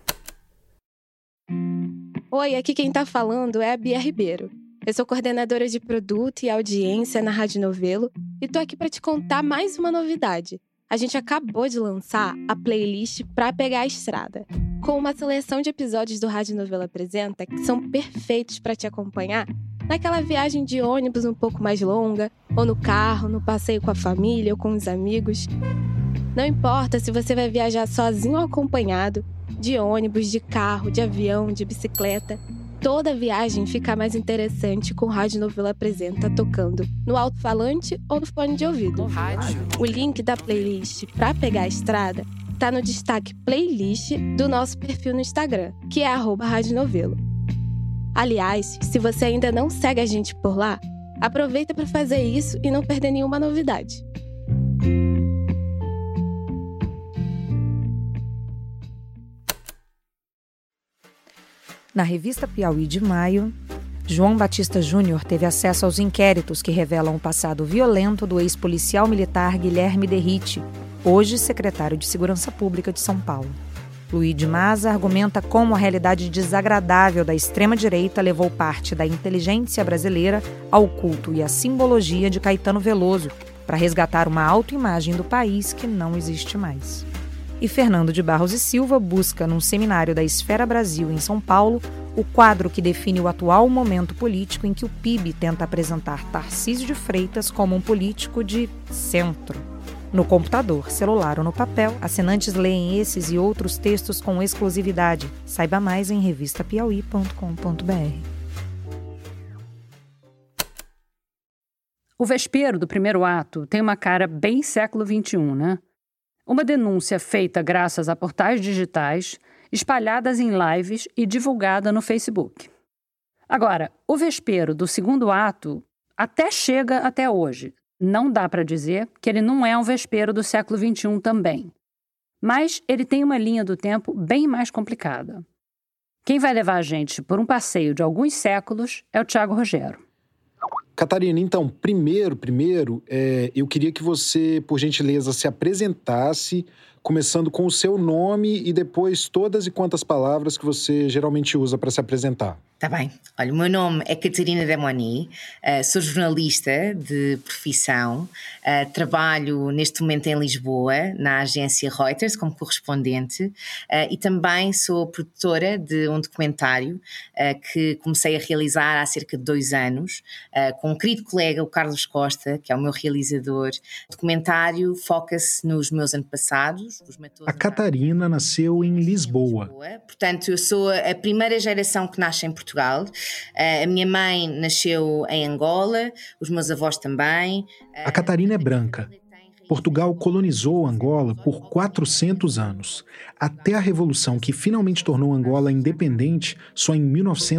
Oi, aqui quem tá falando é a Bia Ribeiro. Eu sou coordenadora de produto e audiência na Rádio Novelo e tô aqui para te contar mais uma novidade. A gente acabou de lançar a playlist Pra Pegar a Estrada, com uma seleção de episódios do Rádio Novelo Apresenta que são perfeitos para te acompanhar naquela viagem de ônibus um pouco mais longa, ou no carro, no passeio com a família ou com os amigos. Não importa se você vai viajar sozinho ou acompanhado, de ônibus, de carro, de avião, de bicicleta, toda viagem fica mais interessante com o Rádio Novelo Apresenta tocando no alto-falante ou no fone de ouvido. O link da playlist Pra Pegar a Estrada tá no destaque playlist do nosso perfil no Instagram, que é @radionovelo. Aliás, se você ainda não segue a gente por lá, aproveita para fazer isso e não perder nenhuma novidade. Na revista Piauí de maio, João Batista Júnior teve acesso aos inquéritos que revelam o passado violento do ex-policial militar Guilherme Derrite, hoje secretário de Segurança Pública de São Paulo. Luiz de Maza argumenta como a realidade desagradável da extrema-direita levou parte da inteligência brasileira ao culto e à simbologia de Caetano Veloso para resgatar uma autoimagem do país que não existe mais. E Fernando de Barros e Silva busca, num seminário da Esfera Brasil em São Paulo, o quadro que define o atual momento político em que o PIB tenta apresentar Tarcísio de Freitas como um político de centro. No computador, celular ou no papel, assinantes leem esses e outros textos com exclusividade. Saiba mais em revistapiauí.com.br. O vespeiro do primeiro ato tem uma cara bem século XXI, né? Uma denúncia feita graças a portais digitais, espalhadas em lives e divulgada no Facebook. Agora, o vespeiro do segundo ato até chega até hoje. Não dá para dizer que ele não é um vespeiro do século XXI também. Mas ele tem uma linha do tempo bem mais complicada. Quem vai levar a gente por um passeio de alguns séculos é o Thiago Rogero. Catarina, então, primeiro, eu queria que você, por gentileza, se apresentasse, começando com o seu nome e depois todas e quantas palavras que você geralmente usa para se apresentar. Tá bem. Olha, o meu nome é Catarina Damoni, sou jornalista de profissão, trabalho neste momento em Lisboa, na agência Reuters, como correspondente, e também sou produtora de um documentário que comecei a realizar há cerca de 2 anos, com um querido colega, o Carlos Costa, que é o meu realizador. O documentário foca-se nos meus antepassados. A Catarina nasceu em Lisboa. Portanto, eu sou a primeira geração que nasce em Portugal. A minha mãe nasceu em Angola, os meus avós também. A Catarina é branca. Portugal colonizou Angola por 400 anos. Até a Revolução, que finalmente tornou Angola independente, só em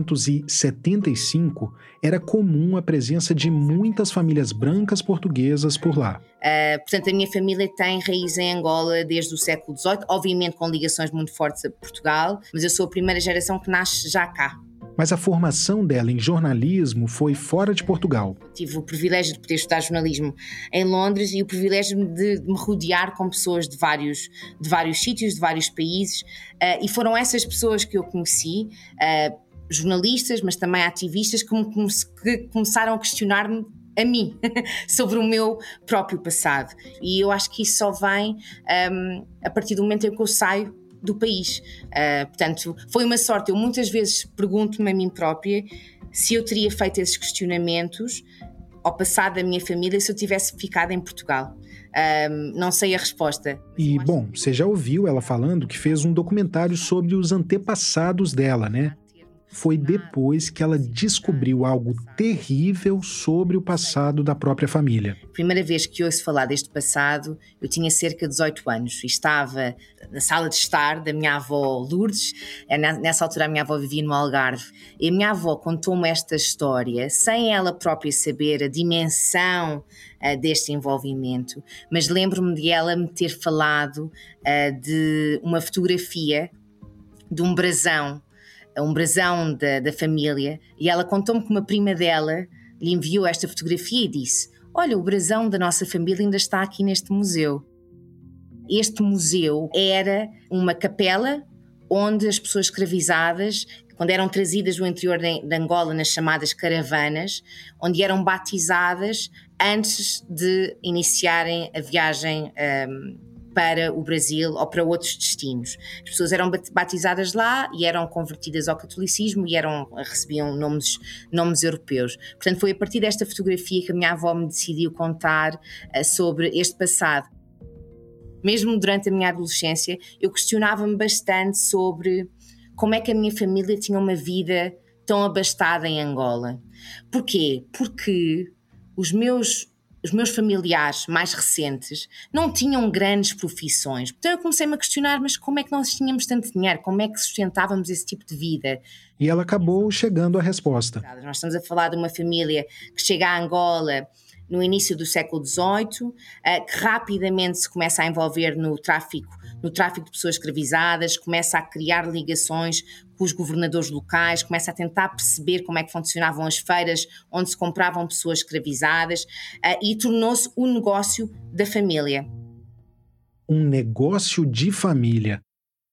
1975, era comum a presença de muitas famílias brancas portuguesas por lá. Portanto, a minha família tem raiz em Angola desde o século XVIII, obviamente com ligações muito fortes a Portugal, mas eu sou a primeira geração que nasce já cá. Mas a formação dela em jornalismo foi fora de Portugal. Tive o privilégio de poder estudar jornalismo em Londres e o privilégio de me rodear com pessoas de vários sítios, de vários países, e foram essas pessoas que eu conheci, jornalistas, mas também ativistas, que começaram a questionar-me a mim, sobre o meu próprio passado. E eu acho que isso só vem a partir do momento em que eu saio do país. Portanto, foi uma sorte. Eu muitas vezes pergunto-me a mim própria se eu teria feito esses questionamentos ao passado da minha família se eu tivesse ficado em Portugal. Não sei a resposta. E, bom, você já ouviu ela falando que fez um documentário sobre os antepassados dela, né? Foi depois que ela descobriu algo terrível sobre o passado da própria família. Primeira vez que ouço falar deste passado, eu tinha cerca de 18 anos e estava na sala de estar da minha avó Lourdes. Nessa altura a minha avó vivia no Algarve. E a minha avó contou-me esta história sem ela própria saber a dimensão deste envolvimento. Mas lembro-me de ela me ter falado de uma fotografia de um brasão da família, e ela contou-me que uma prima dela lhe enviou esta fotografia e disse: olha, o brasão da nossa família ainda está aqui neste museu. Este museu era uma capela onde as pessoas escravizadas, quando eram trazidas do interior de Angola nas chamadas caravanas, onde eram batizadas antes de iniciarem a viagem para o Brasil ou para outros destinos. As pessoas eram batizadas lá e eram convertidas ao catolicismo e recebiam nomes europeus. Portanto, foi a partir desta fotografia que a minha avó me decidiu contar sobre este passado. Mesmo durante a minha adolescência, eu questionava-me bastante sobre como é que a minha família tinha uma vida tão abastada em Angola. Porquê? Porque os meus familiares mais recentes não tinham grandes profissões. Então eu comecei-me a questionar, mas como é que nós tínhamos tanto dinheiro? Como é que sustentávamos esse tipo de vida? E ela acabou chegando à resposta. Nós estamos a falar de uma família que chega a Angola no início do século XVIII, que rapidamente se começa a envolver no tráfico de pessoas escravizadas, começa a criar ligações com os governadores locais, começa a tentar perceber como é que funcionavam as feiras onde se compravam pessoas escravizadas, e tornou-se um negócio da família. Um negócio de família.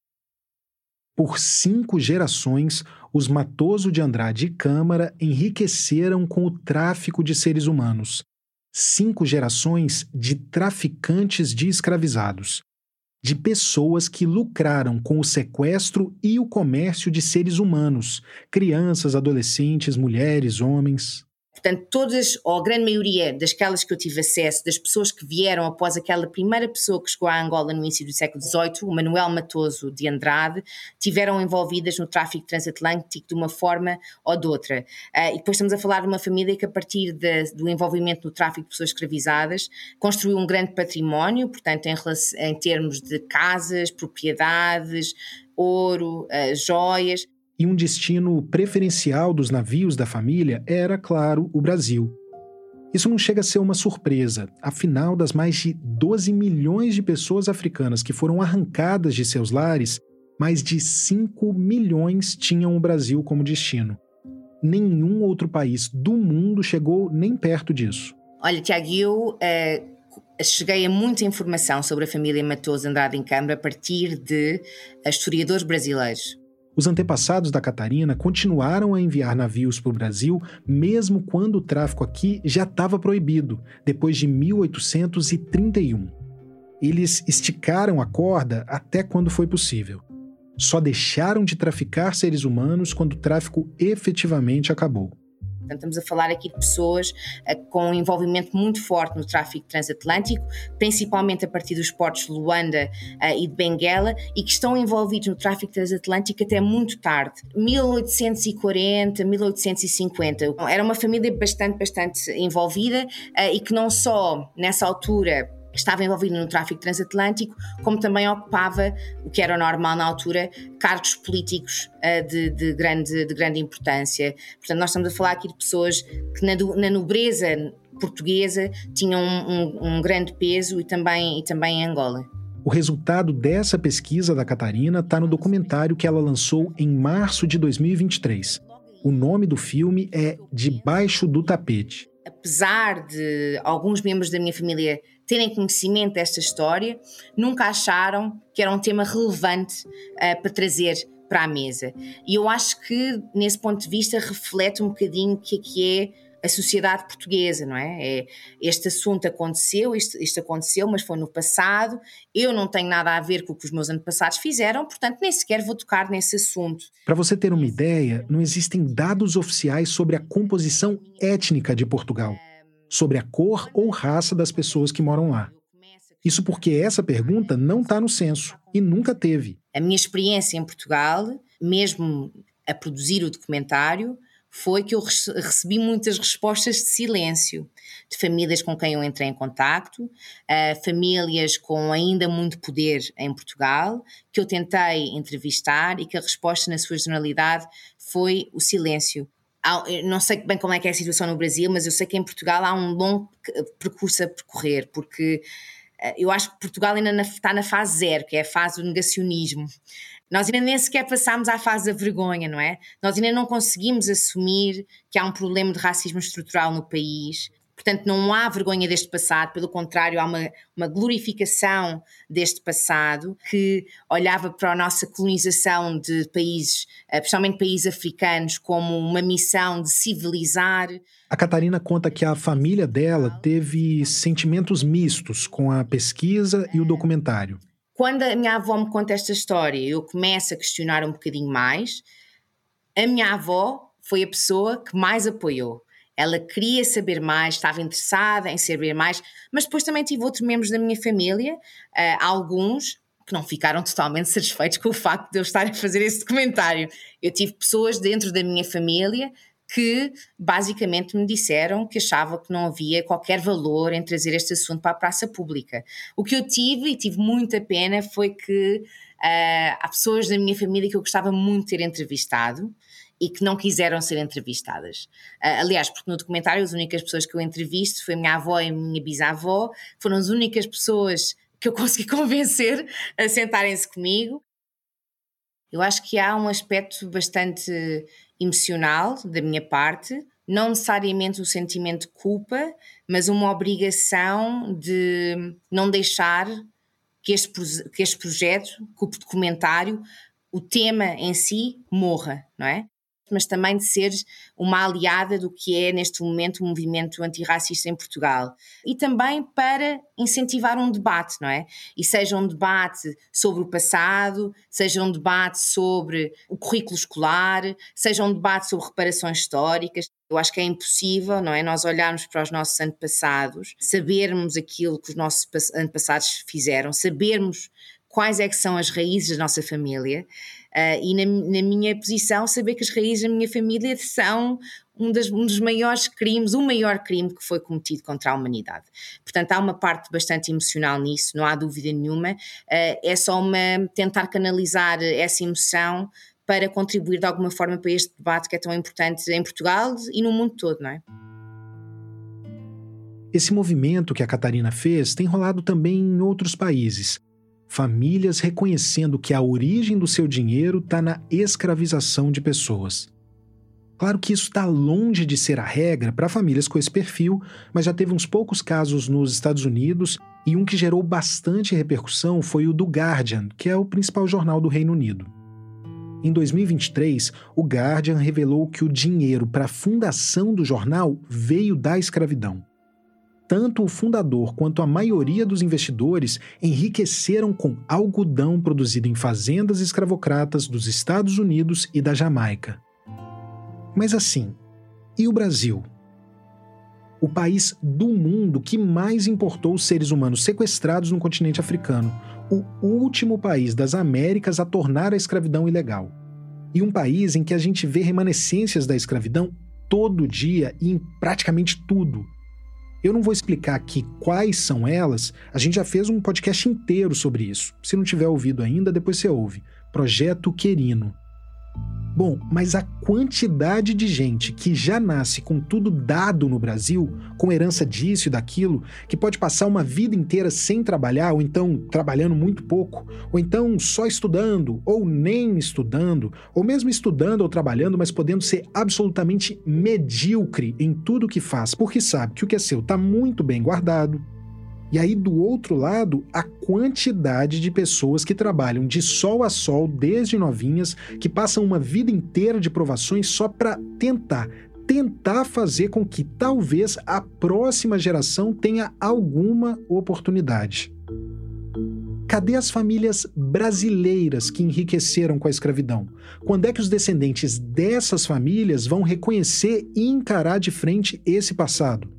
Por 5 gerações, os Matoso de Andrade e Câmara enriqueceram com o tráfico de seres humanos. 5 gerações de traficantes de escravizados. De pessoas que lucraram com o sequestro e o comércio de seres humanos, crianças, adolescentes, mulheres, homens. Portanto, todas, ou a grande maioria daquelas que eu tive acesso, das pessoas que vieram após aquela primeira pessoa que chegou a Angola no início do século XVIII, o Manuel Matoso de Andrade, tiveram envolvidas no tráfico transatlântico de uma forma ou de outra. E depois estamos a falar de uma família que, a partir do envolvimento no tráfico de pessoas escravizadas, construiu um grande património, portanto, em termos de casas, propriedades, ouro, joias. E um destino preferencial dos navios da família era, claro, o Brasil. Isso não chega a ser uma surpresa. Afinal, das mais de 12 milhões de pessoas africanas que foram arrancadas de seus lares, mais de 5 milhões tinham o Brasil como destino. Nenhum outro país do mundo chegou nem perto disso. Olha, Tiago, eu cheguei a muita informação sobre a família Matoso Andrade em Câmara a partir de historiadores brasileiros. Os antepassados da Catarina continuaram a enviar navios para o Brasil, mesmo quando o tráfico aqui já estava proibido, depois de 1831. Eles esticaram a corda até quando foi possível. Só deixaram de traficar seres humanos quando o tráfico efetivamente acabou. Portanto, estamos a falar aqui de pessoas com um envolvimento muito forte no tráfico transatlântico, principalmente a partir dos portos de Luanda e de Benguela, e que estão envolvidos no tráfico transatlântico até muito tarde, 1840, 1850. Era uma família bastante envolvida e que não só nessa altura estava envolvido no tráfico transatlântico, como também ocupava, o que era normal na altura, cargos políticos de grande importância. Portanto, nós estamos a falar aqui de pessoas que na nobreza portuguesa tinham um grande peso e também em Angola. O resultado dessa pesquisa da Catarina está no documentário que ela lançou em março de 2023. O nome do filme é Debaixo do Tapete. Apesar de alguns membros da minha família terem conhecimento desta história, nunca acharam que era um tema relevante para trazer para a mesa. E eu acho que, nesse ponto de vista, reflete um bocadinho o que é a sociedade portuguesa, não é? Este assunto aconteceu, isto aconteceu, mas foi no passado, eu não tenho nada a ver com o que os meus antepassados fizeram, portanto nem sequer vou tocar nesse assunto. Para você ter uma ideia, não existem dados oficiais sobre a composição étnica de Portugal, sobre a cor ou raça das pessoas que moram lá. Isso porque essa pergunta não está no censo e nunca teve. A minha experiência em Portugal, mesmo a produzir o documentário, foi que eu recebi muitas respostas de silêncio, de famílias com quem eu entrei em contacto, famílias com ainda muito poder em Portugal, que eu tentei entrevistar e que a resposta na sua generalidade foi o silêncio. Eu não sei bem como é que é a situação no Brasil, mas eu sei que em Portugal há um longo percurso a percorrer, porque eu acho que Portugal ainda está na fase 0, que é a fase do negacionismo. Nós ainda nem sequer passámos à fase da vergonha, não é? Nós ainda não conseguimos assumir que há um problema de racismo estrutural no país. Portanto, não há vergonha deste passado, pelo contrário, há uma glorificação deste passado que olhava para a nossa colonização de países, principalmente países africanos, como uma missão de civilizar. A Catarina conta que a família dela teve sentimentos mistos com a pesquisa e o documentário. Quando a minha avó me conta esta história, eu começo a questionar um bocadinho mais. A minha avó foi a pessoa que mais apoiou. Ela queria saber mais, estava interessada em saber mais, mas depois também tive outros membros da minha família, alguns que não ficaram totalmente satisfeitos com o facto de eu estar a fazer esse documentário. Eu tive pessoas dentro da minha família que basicamente me disseram que achavam que não havia qualquer valor em trazer este assunto para a praça pública. O que eu tive, e tive muita pena, foi que há pessoas da minha família que eu gostava muito de ter entrevistado e que não quiseram ser entrevistadas. Aliás, porque no documentário as únicas pessoas que eu entrevisto foi a minha avó e a minha bisavó, foram as únicas pessoas que eu consegui convencer a sentarem-se comigo. Eu acho que há um aspecto bastante emocional da minha parte, não necessariamente o sentimento de culpa, mas uma obrigação de não deixar que este projeto, que o documentário, o tema em si, morra, não é? Mas também de ser uma aliada do que é neste momento o movimento antirracista em Portugal. E também para incentivar um debate, não é? E seja um debate sobre o passado, seja um debate sobre o currículo escolar, seja um debate sobre reparações históricas. Eu acho que é impossível, não é? Nós olharmos para os nossos antepassados, sabermos aquilo que os nossos antepassados fizeram, sabermos quais é que são as raízes da nossa família, e na minha posição saber que as raízes da minha família são um dos maiores crimes, o maior crime que foi cometido contra a humanidade. Portanto, há uma parte bastante emocional nisso, não há dúvida nenhuma, é só tentar canalizar essa emoção para contribuir de alguma forma para este debate que é tão importante em Portugal e no mundo todo, não é? Esse movimento que a Catarina fez tem rolado também em outros países. Famílias reconhecendo que a origem do seu dinheiro está na escravização de pessoas. Claro que isso está longe de ser a regra para famílias com esse perfil, mas já teve uns poucos casos nos Estados Unidos e um que gerou bastante repercussão foi o do Guardian, que é o principal jornal do Reino Unido. Em 2023, o Guardian revelou que o dinheiro para a fundação do jornal veio da escravidão. Tanto o fundador quanto a maioria dos investidores enriqueceram com algodão produzido em fazendas escravocratas dos Estados Unidos e da Jamaica. Mas assim, e o Brasil? O país do mundo que mais importou seres humanos sequestrados no continente africano, o último país das Américas a tornar a escravidão ilegal. E um país em que a gente vê remanescências da escravidão todo dia e em praticamente tudo. Eu não vou explicar aqui quais são elas, a gente já fez um podcast inteiro sobre isso. Se não tiver ouvido ainda, depois você ouve. Projeto Querino. Bom, mas a quantidade de gente que já nasce com tudo dado no Brasil, com herança disso e daquilo, que pode passar uma vida inteira sem trabalhar, ou então trabalhando muito pouco, ou então só estudando, ou nem estudando, ou mesmo estudando ou trabalhando, mas podendo ser absolutamente medíocre em tudo que faz, porque sabe que o que é seu está muito bem guardado. E aí, do outro lado, a quantidade de pessoas que trabalham de sol a sol desde novinhas, que passam uma vida inteira de provações só para tentar fazer com que talvez a próxima geração tenha alguma oportunidade. Cadê as famílias brasileiras que enriqueceram com a escravidão? Quando é que os descendentes dessas famílias vão reconhecer e encarar de frente esse passado?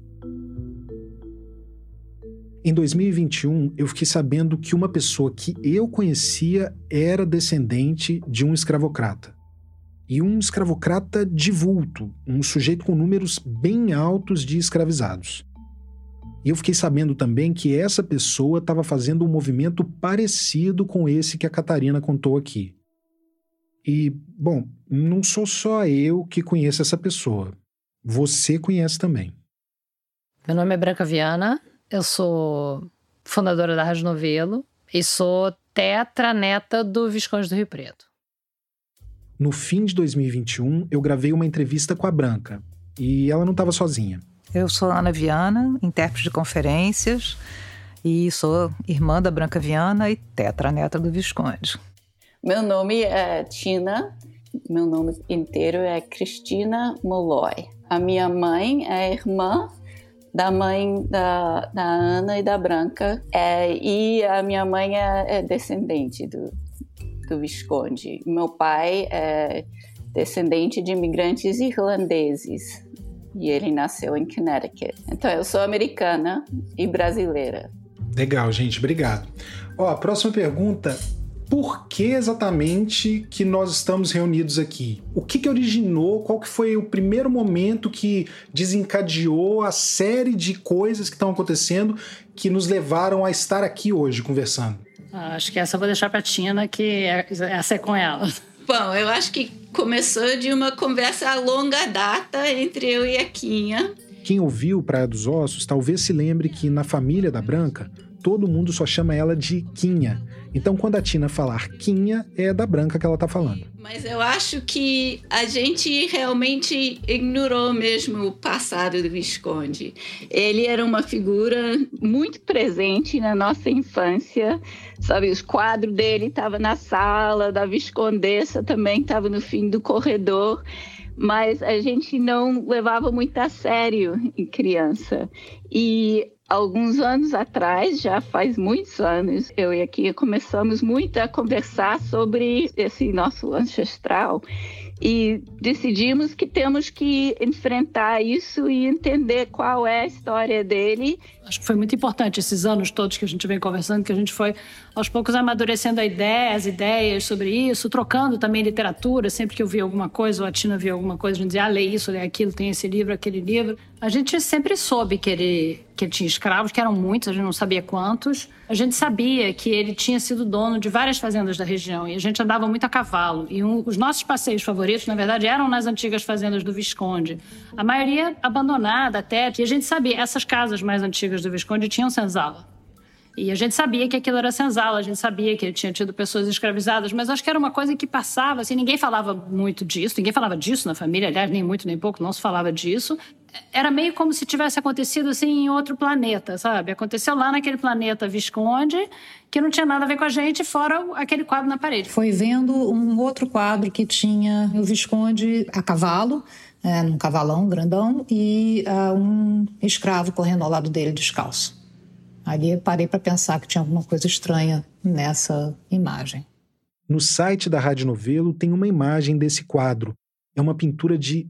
Em 2021, eu fiquei sabendo que uma pessoa que eu conhecia era descendente de um escravocrata. E um escravocrata de vulto, um sujeito com números bem altos de escravizados. E eu fiquei sabendo também que essa pessoa estava fazendo um movimento parecido com esse que a Catarina contou aqui. E, bom, não sou só eu que conheço essa pessoa. Você conhece também. Meu nome é Branca Viana. Eu sou fundadora da Rádio Novelo e sou tetraneta do Visconde do Rio Preto. No fim de 2021, eu gravei uma entrevista com a Branca e ela não estava sozinha. Eu sou Ana Viana, intérprete de conferências e sou irmã da Branca Viana e tetraneta do Visconde. Meu nome é Tina, meu nome inteiro é Cristina Molloy. A minha mãe é irmã da mãe da Ana e da Branca, e a minha mãe é descendente do Visconde. Meu pai é descendente de imigrantes irlandeses e ele nasceu em Connecticut. Então eu sou americana e brasileira. Legal, gente, obrigado. A próxima pergunta: por que exatamente que nós estamos reunidos aqui? O que originou, qual que foi o primeiro momento que desencadeou a série de coisas que estão acontecendo que nos levaram a estar aqui hoje conversando? Acho que essa eu vou deixar para a Tina, que essa é com ela. Bom, eu acho que começou de uma conversa a longa data entre eu e a Quinha. Quem ouviu Praia dos Ossos talvez se lembre que na família da Branca, todo mundo só chama ela de Quinha. Então, quando a Tina falar Quinha, é da Branca que ela tá falando. Mas eu acho que a gente realmente ignorou mesmo o passado do Visconde. Ele era uma figura muito presente na nossa infância, sabe? Os quadros dele estavam na sala, da Viscondessa também estava no fim do corredor, mas a gente não levava muito a sério em criança. E alguns anos atrás, já faz muitos anos, eu e a Kia começamos muito a conversar sobre esse nosso ancestral e decidimos que temos que enfrentar isso e entender qual é a história dele. Acho que foi muito importante esses anos todos que a gente vem conversando, que a gente foi aos poucos amadurecendo as ideias sobre isso, trocando também literatura. Sempre que eu via alguma coisa, ou a Tina via alguma coisa, a gente dizia, lê isso, lê aquilo, tem esse livro, aquele livro. A gente sempre soube que ele tinha escravos, que eram muitos, a gente não sabia quantos, A gente sabia que ele tinha sido dono de várias fazendas da região e a gente andava muito a cavalo. E os nossos passeios favoritos, na verdade, eram nas antigas fazendas do Visconde. A maioria abandonada até. E a gente sabia, essas casas mais antigas do Visconde tinham senzala. E a gente sabia que aquilo era senzala, a gente sabia que ele tinha tido pessoas escravizadas, mas acho que era uma coisa que passava, assim, ninguém falava muito disso, ninguém falava disso na família, aliás, nem muito nem pouco, não se falava disso. Era meio como se tivesse acontecido, assim, em outro planeta, sabe? Aconteceu lá naquele planeta Visconde, que não tinha nada a ver com a gente, fora aquele quadro na parede. Foi vendo um outro quadro que tinha o Visconde a cavalo, num cavalão grandão, e um escravo correndo ao lado dele descalço. Ali eu parei para pensar que tinha alguma coisa estranha nessa imagem. No site da Rádio Novelo tem uma imagem desse quadro. É uma pintura de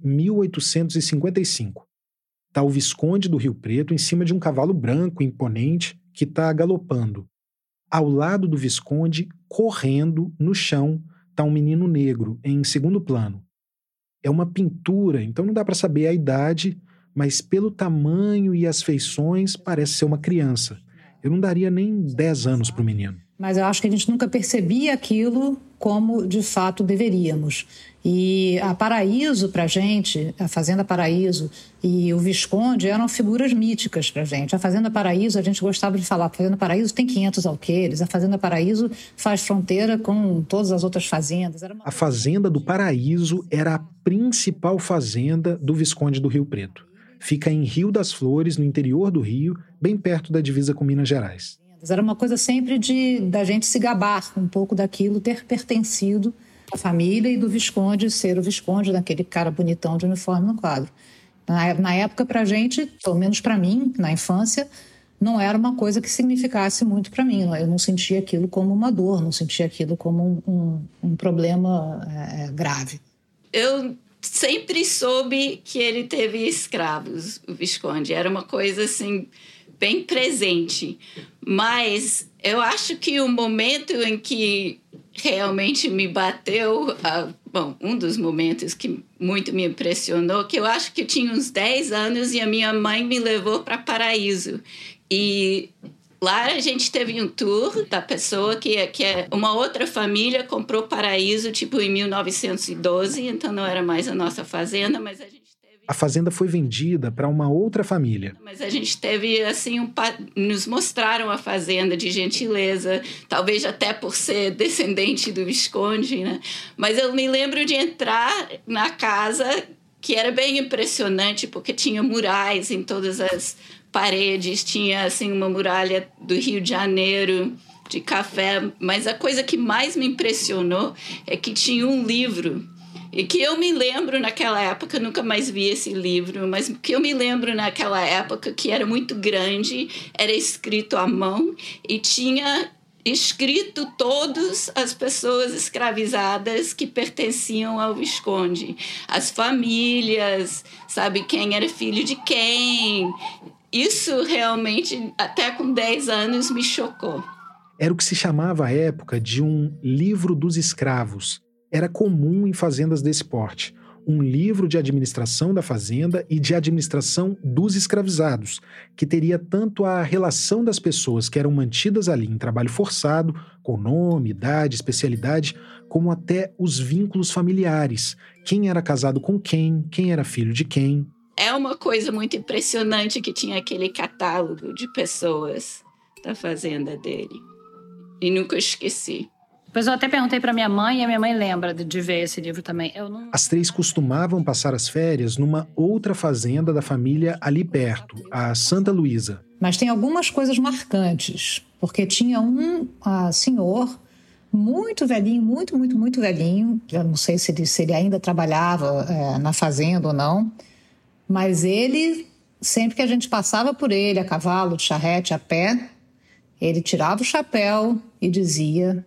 1855. Está o Visconde do Rio Preto em cima de um cavalo branco imponente que está galopando. Ao lado do Visconde, correndo no chão, está um menino negro em segundo plano. É uma pintura, então não dá para saber a idade, mas pelo tamanho e as feições parece ser uma criança. Eu não daria nem 10 anos para o menino. Mas eu acho que a gente nunca percebia aquilo como, de fato, deveríamos. E a Paraíso, para a gente, a Fazenda Paraíso e o Visconde eram figuras míticas para a gente. A Fazenda Paraíso, a gente gostava de falar, a Fazenda Paraíso tem 500 alqueires, a Fazenda Paraíso faz fronteira com todas as outras fazendas. A Fazenda do Paraíso era a principal fazenda do Visconde do Rio Preto. Fica em Rio das Flores, no interior do Rio, bem perto da divisa com Minas Gerais. Era uma coisa sempre da gente se gabar um pouco daquilo, ter pertencido à família e do Visconde ser o Visconde, daquele cara bonitão de uniforme no quadro. Na época, pra gente, pelo menos pra mim, na infância, não era uma coisa que significasse muito pra mim. Eu não sentia aquilo como uma dor, não sentia aquilo como um problema grave. Eu sempre soube que ele teve escravos, o Visconde. Era uma coisa, assim, bem presente. Mas eu acho que o momento em que realmente me bateu, um dos momentos que muito me impressionou, que eu acho que eu tinha uns 10 anos e a minha mãe me levou para Paraíso. E lá a gente teve um tour da pessoa que é uma outra família, comprou Paraíso, tipo, em 1912, então não era mais a nossa fazenda, mas a fazenda foi vendida para uma outra família. Mas a gente teve, assim, nos mostraram a fazenda de gentileza, talvez até por ser descendente do Visconde, né? Mas eu me lembro de entrar na casa, que era bem impressionante, porque tinha murais em todas as paredes, tinha, assim, uma muralha do Rio de Janeiro, de café. Mas a coisa que mais me impressionou é que tinha um livro. E que eu me lembro naquela época, nunca mais vi esse livro, mas que eu me lembro naquela época que era muito grande, era escrito à mão e tinha escrito todas as pessoas escravizadas que pertenciam ao Visconde. As famílias, sabe, quem era filho de quem. Isso realmente, até com 10 anos, me chocou. Era o que se chamava à época de um livro dos escravos. Era comum em fazendas desse porte, um livro de administração da fazenda e de administração dos escravizados, que teria tanto a relação das pessoas que eram mantidas ali em trabalho forçado, com nome, idade, especialidade, como até os vínculos familiares, quem era casado com quem era filho de quem. É uma coisa muito impressionante que tinha aquele catálogo de pessoas da fazenda dele. E nunca esqueci. Depois eu até perguntei para minha mãe e a minha mãe lembra de ver esse livro também. As três costumavam passar as férias numa outra fazenda da família ali perto, a Santa Luísa. Mas tem algumas coisas marcantes, porque tinha um senhor muito velhinho, muito velhinho. Eu não sei se ele ainda trabalhava na fazenda ou não, mas ele, sempre que a gente passava por ele, a cavalo, de charrete, a pé, ele tirava o chapéu e dizia: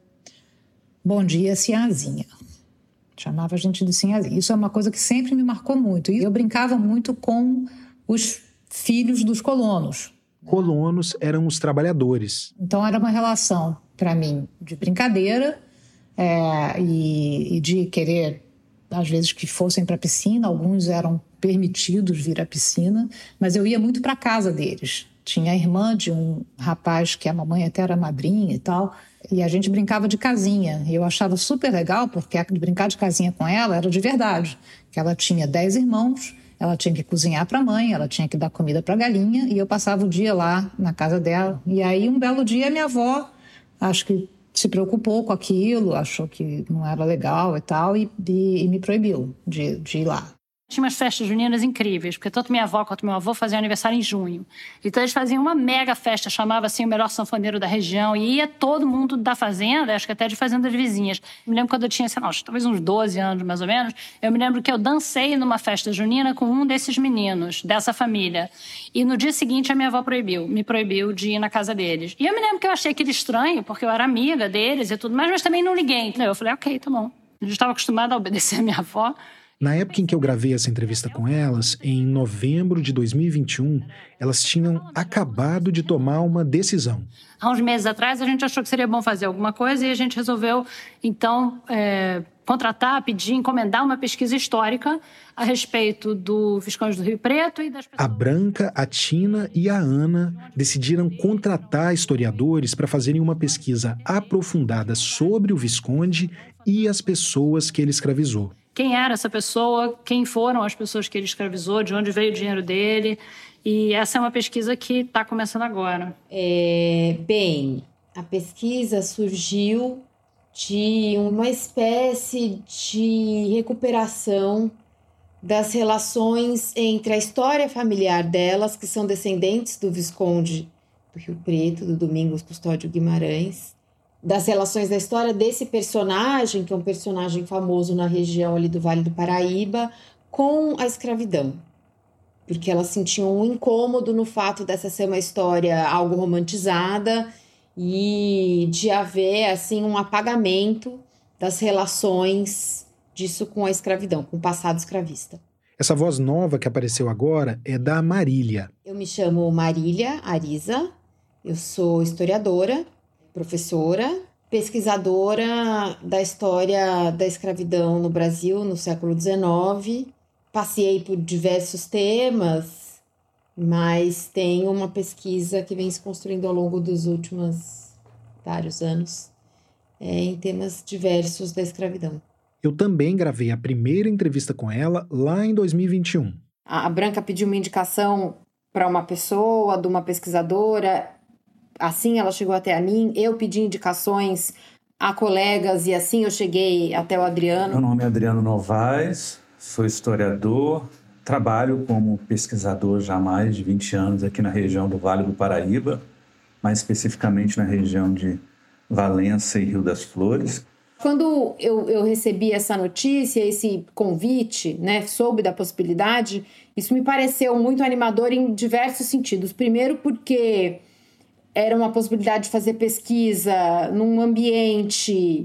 "Bom dia, Sinhazinha." Chamava a gente de Sinhazinha. Isso é uma coisa que sempre me marcou muito. E eu brincava muito com os filhos dos colonos. Colonos eram os trabalhadores. Então era uma relação, para mim, de brincadeira e de querer, às vezes, que fossem para a piscina. Alguns eram permitidos vir à piscina, mas eu ia muito para a casa deles. tinha a irmã de um rapaz que a mamãe até era madrinha e tal, e a gente brincava de casinha. E eu achava super legal, porque brincar de casinha com ela era de verdade. Que ela tinha 10 irmãos, ela tinha que cozinhar para a mãe, ela tinha que dar comida para a galinha, e eu passava o dia lá na casa dela. E aí, um belo dia, minha avó, acho que se preocupou com aquilo, achou que não era legal e tal, e me proibiu de ir lá. Tinha umas festas juninas incríveis, porque tanto minha avó quanto meu avô faziam aniversário em junho. Então eles faziam uma mega festa, chamava assim o melhor sanfoneiro da região, e ia todo mundo da fazenda, acho que até de fazendas vizinhas. Me lembro quando eu tinha, sei lá, talvez uns 12 anos mais ou menos, eu me lembro que eu dancei numa festa junina com um desses meninos, dessa família. E no dia seguinte a minha avó me proibiu de ir na casa deles. E eu me lembro que eu achei aquilo estranho, porque eu era amiga deles e tudo mais, mas também não liguei. Então eu falei, ok, tá bom. Eu já estava acostumada a obedecer a minha avó. Na época em que eu gravei essa entrevista com elas, em novembro de 2021, elas tinham acabado de tomar uma decisão. Há uns meses atrás, a gente achou que seria bom fazer alguma coisa e a gente resolveu, então, contratar, pedir, encomendar uma pesquisa histórica a respeito do Visconde do Rio Preto e das pessoas... A Branca, a Tina e a Ana decidiram contratar historiadores para fazerem uma pesquisa aprofundada sobre o Visconde e as pessoas que ele escravizou. Quem era essa pessoa, quem foram as pessoas que ele escravizou, de onde veio o dinheiro dele. E essa é uma pesquisa que está começando agora. Bem, a pesquisa surgiu de uma espécie de recuperação das relações entre a história familiar delas, que são descendentes do Visconde do Rio Preto, do Domingos Custódio Guimarães, das relações da história desse personagem, que é um personagem famoso na região ali do Vale do Paraíba, com a escravidão. Porque elas sentiam um incômodo no fato dessa ser uma história algo romantizada e de haver, assim, um apagamento das relações disso com a escravidão, com o passado escravista. Essa voz nova que apareceu agora é da Marília. Eu me chamo Marília Ariza, eu sou historiadora, professora, pesquisadora da história da escravidão no Brasil no século XIX. Passei por diversos temas, mas tenho uma pesquisa que vem se construindo ao longo dos últimos vários anos em temas diversos da escravidão. Eu também gravei a primeira entrevista com ela lá em 2021. A Branca pediu uma indicação para uma pessoa, de uma pesquisadora. Assim ela chegou até a mim, eu pedi indicações a colegas e assim eu cheguei até o Adriano. Meu nome é Adriano Novaes, sou historiador, trabalho como pesquisador já há mais de 20 anos aqui na região do Vale do Paraíba, mais especificamente na região de Valença e Rio das Flores. Quando eu recebi essa notícia, esse convite, né, soube da possibilidade, isso me pareceu muito animador em diversos sentidos. Primeiro porque era uma possibilidade de fazer pesquisa num ambiente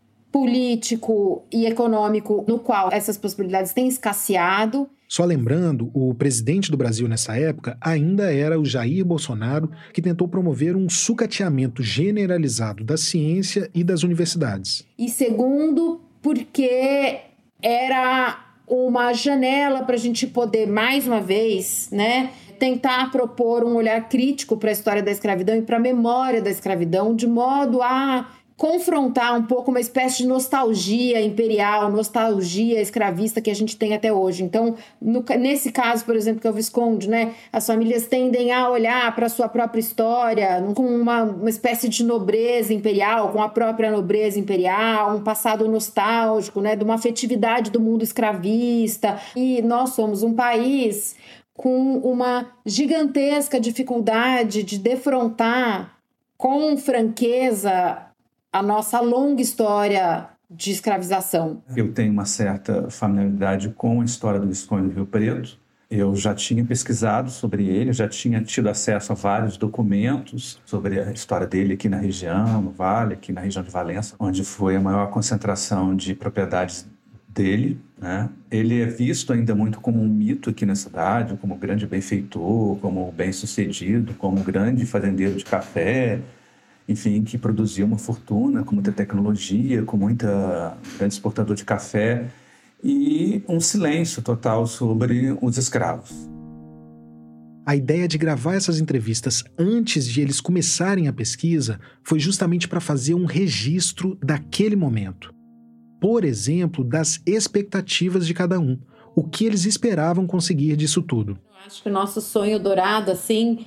político e econômico no qual essas possibilidades têm escasseado. Só lembrando, o presidente do Brasil nessa época ainda era o Jair Bolsonaro, que tentou promover um sucateamento generalizado da ciência e das universidades. E segundo, porque era uma janela para a gente poder, mais uma vez, né, tentar propor um olhar crítico para a história da escravidão e para a memória da escravidão, de modo a confrontar um pouco uma espécie de nostalgia imperial, nostalgia escravista que a gente tem até hoje. Então, nesse caso, por exemplo, que é o Visconde, né, as famílias tendem a olhar para a sua própria história com uma espécie de nobreza imperial, com a própria nobreza imperial, um passado nostálgico, né, de uma afetividade do mundo escravista. E nós somos um país com uma gigantesca dificuldade de defrontar com franqueza a nossa longa história de escravização. Eu tenho uma certa familiaridade com a história do Visconde do Rio Preto. Eu já tinha pesquisado sobre ele, já tinha tido acesso a vários documentos sobre a história dele aqui na região, no Vale, aqui na região de Valença, onde foi a maior concentração de propriedades dele, né? Ele é visto ainda muito como um mito aqui na cidade, como grande benfeitor, como bem-sucedido, como grande fazendeiro de café, enfim, que produziu uma fortuna com muita tecnologia, com muita grande exportador de café, e um silêncio total sobre os escravos. A ideia de gravar essas entrevistas antes de eles começarem a pesquisa foi justamente para fazer um registro daquele momento. Por exemplo, das expectativas de cada um, o que eles esperavam conseguir disso tudo. Acho que o nosso sonho dourado, assim,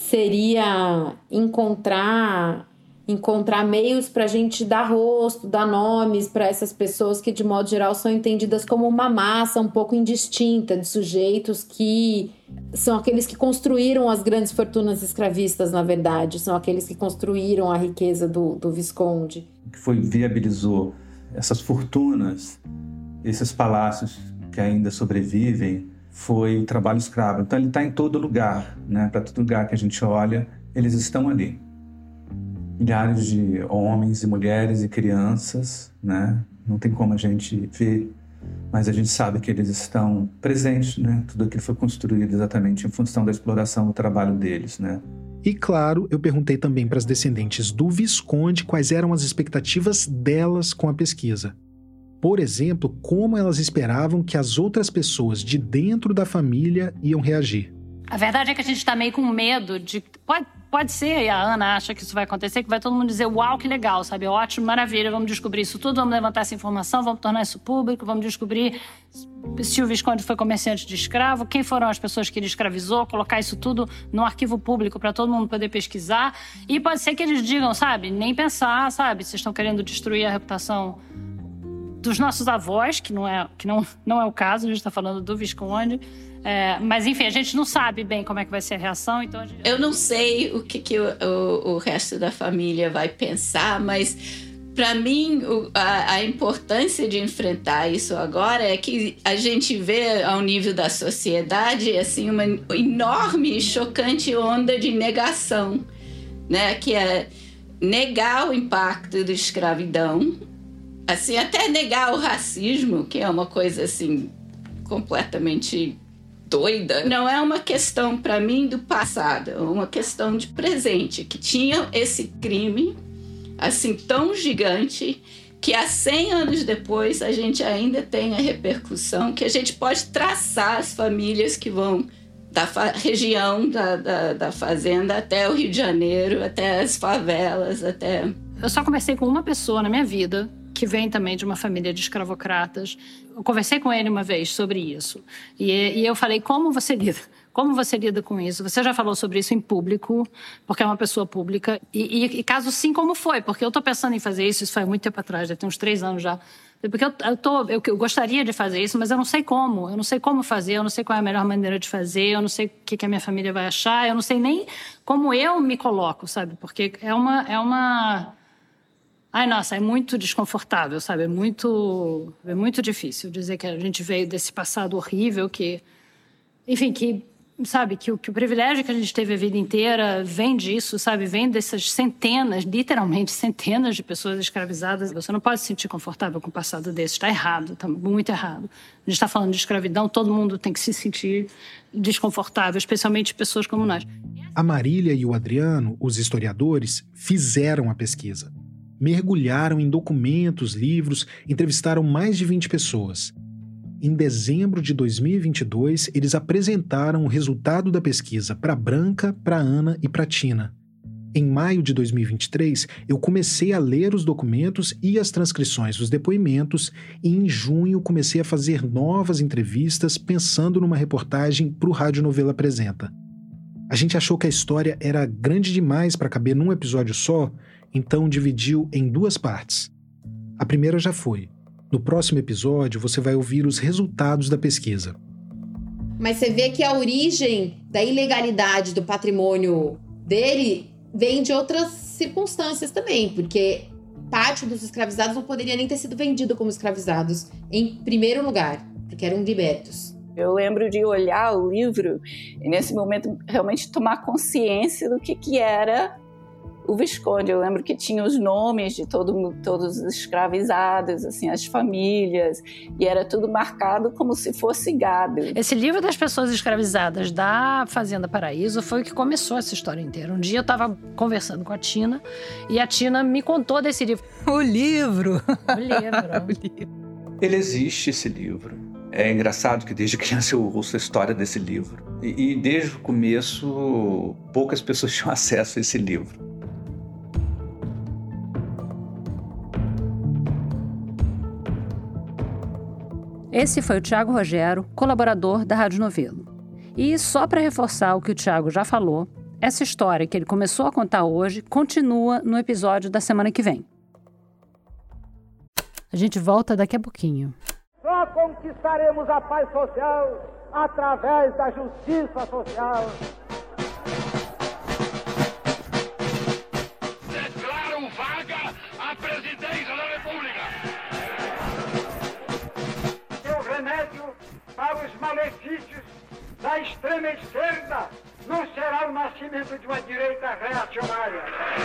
seria encontrar meios para a gente dar rosto, dar nomes para essas pessoas que, de modo geral, são entendidas como uma massa um pouco indistinta de sujeitos que são aqueles que construíram as grandes fortunas escravistas, na verdade. São aqueles que construíram a riqueza do Visconde. O que viabilizou essas fortunas, esses palácios que ainda sobrevivem, foi o trabalho escravo. Então ele está em todo lugar, né? Para todo lugar que a gente olha, eles estão ali. Milhares de homens e mulheres e crianças, né? Não tem como a gente ver, mas a gente sabe que eles estão presentes, né? Tudo aquilo foi construído exatamente em função da exploração do trabalho deles, né? E claro, eu perguntei também para as descendentes do Visconde quais eram as expectativas delas com a pesquisa. Por exemplo, como elas esperavam que as outras pessoas de dentro da família iam reagir. A verdade é que a gente está meio com medo de... Pode ser, e a Ana acha que isso vai acontecer, que vai todo mundo dizer, uau, que legal, sabe? Ótimo, maravilha, vamos descobrir isso tudo, vamos levantar essa informação, vamos tornar isso público, vamos descobrir se o Visconde foi comerciante de escravo, quem foram as pessoas que ele escravizou, colocar isso tudo no arquivo público para todo mundo poder pesquisar. E pode ser que eles digam, sabe, nem pensar, sabe? Vocês estão querendo destruir a reputação dos nossos avós, que não é o caso, a gente está falando do Visconde. Mas, enfim, a gente não sabe bem como é que vai ser a reação, então... Eu não sei o que o resto da família vai pensar, mas, para mim, a importância de enfrentar isso agora é que a gente vê, ao nível da sociedade, assim, uma enorme e chocante onda de negação, né? Que é negar o impacto da escravidão, assim, até negar o racismo, que é uma coisa, assim, completamente... doida. Não é uma questão, para mim, do passado, é uma questão de presente, que tinha esse crime, assim, tão gigante, que há 100 anos depois a gente ainda tem a repercussão, que a gente pode traçar as famílias que vão da região da fazenda até o Rio de Janeiro, até as favelas, até... Eu só conversei com uma pessoa na minha vida que vem também de uma família de escravocratas. Eu conversei com ele uma vez sobre isso. E eu falei, como você lida? Como você lida com isso? Você já falou sobre isso em público, porque é uma pessoa pública. E caso sim, como foi? Porque eu estou pensando em fazer isso foi há muito tempo atrás, já tem uns 3 anos já. Porque eu gostaria de fazer isso, mas eu não sei como. Eu não sei como fazer, eu não sei qual é a melhor maneira de fazer, eu não sei o que a minha família vai achar, eu não sei nem como eu me coloco, sabe? Porque é uma... Ai, nossa, é muito desconfortável, sabe? É muito difícil dizer que a gente veio desse passado horrível que... Enfim, que, sabe, que o privilégio que a gente teve a vida inteira vem disso, sabe? Vem dessas centenas, literalmente centenas de pessoas escravizadas. Você não pode se sentir confortável com o passado desse. Está errado, está muito errado. A gente está falando de escravidão, todo mundo tem que se sentir desconfortável, especialmente pessoas como nós. A Marília e o Adriano, os historiadores, fizeram a pesquisa. Mergulharam em documentos, livros, entrevistaram mais de 20 pessoas. Em dezembro de 2022, eles apresentaram o resultado da pesquisa para Branca, para Ana e para Tina. Em maio de 2023, eu comecei a ler os documentos e as transcrições dos depoimentos e em junho comecei a fazer novas entrevistas pensando numa reportagem para o Rádio Novelo Apresenta. A gente achou que a história era grande demais para caber num episódio só, então dividiu em 2 partes. A primeira já foi. No próximo episódio, você vai ouvir os resultados da pesquisa. Mas você vê que a origem da ilegalidade do patrimônio dele vem de outras circunstâncias também, porque parte dos escravizados não poderia nem ter sido vendido como escravizados, em primeiro lugar, porque eram libertos. Eu lembro de olhar o livro e, nesse momento, realmente tomar consciência do que era o Visconde. Eu lembro que tinha os nomes de todos os escravizados, assim, as famílias, e era tudo marcado como se fosse gado. Esse livro das pessoas escravizadas da Fazenda Paraíso foi o que começou essa história inteira. Um dia eu estava conversando com a Tina e a Tina me contou desse livro. O livro! O livro. Ele existe, esse livro. É engraçado que desde criança eu ouço a história desse livro. E desde o começo, poucas pessoas tinham acesso a esse livro. Esse foi o Thiago Rogero, colaborador da Rádio Novelo. E só para reforçar o que o Thiago já falou, essa história que ele começou a contar hoje continua no episódio da semana que vem. A gente volta daqui a pouquinho. Só conquistaremos a paz social através da justiça social. Declaro vaga a presidência da República. O remédio para os malefícios da extrema esquerda não será o nascimento de uma direita reacionária.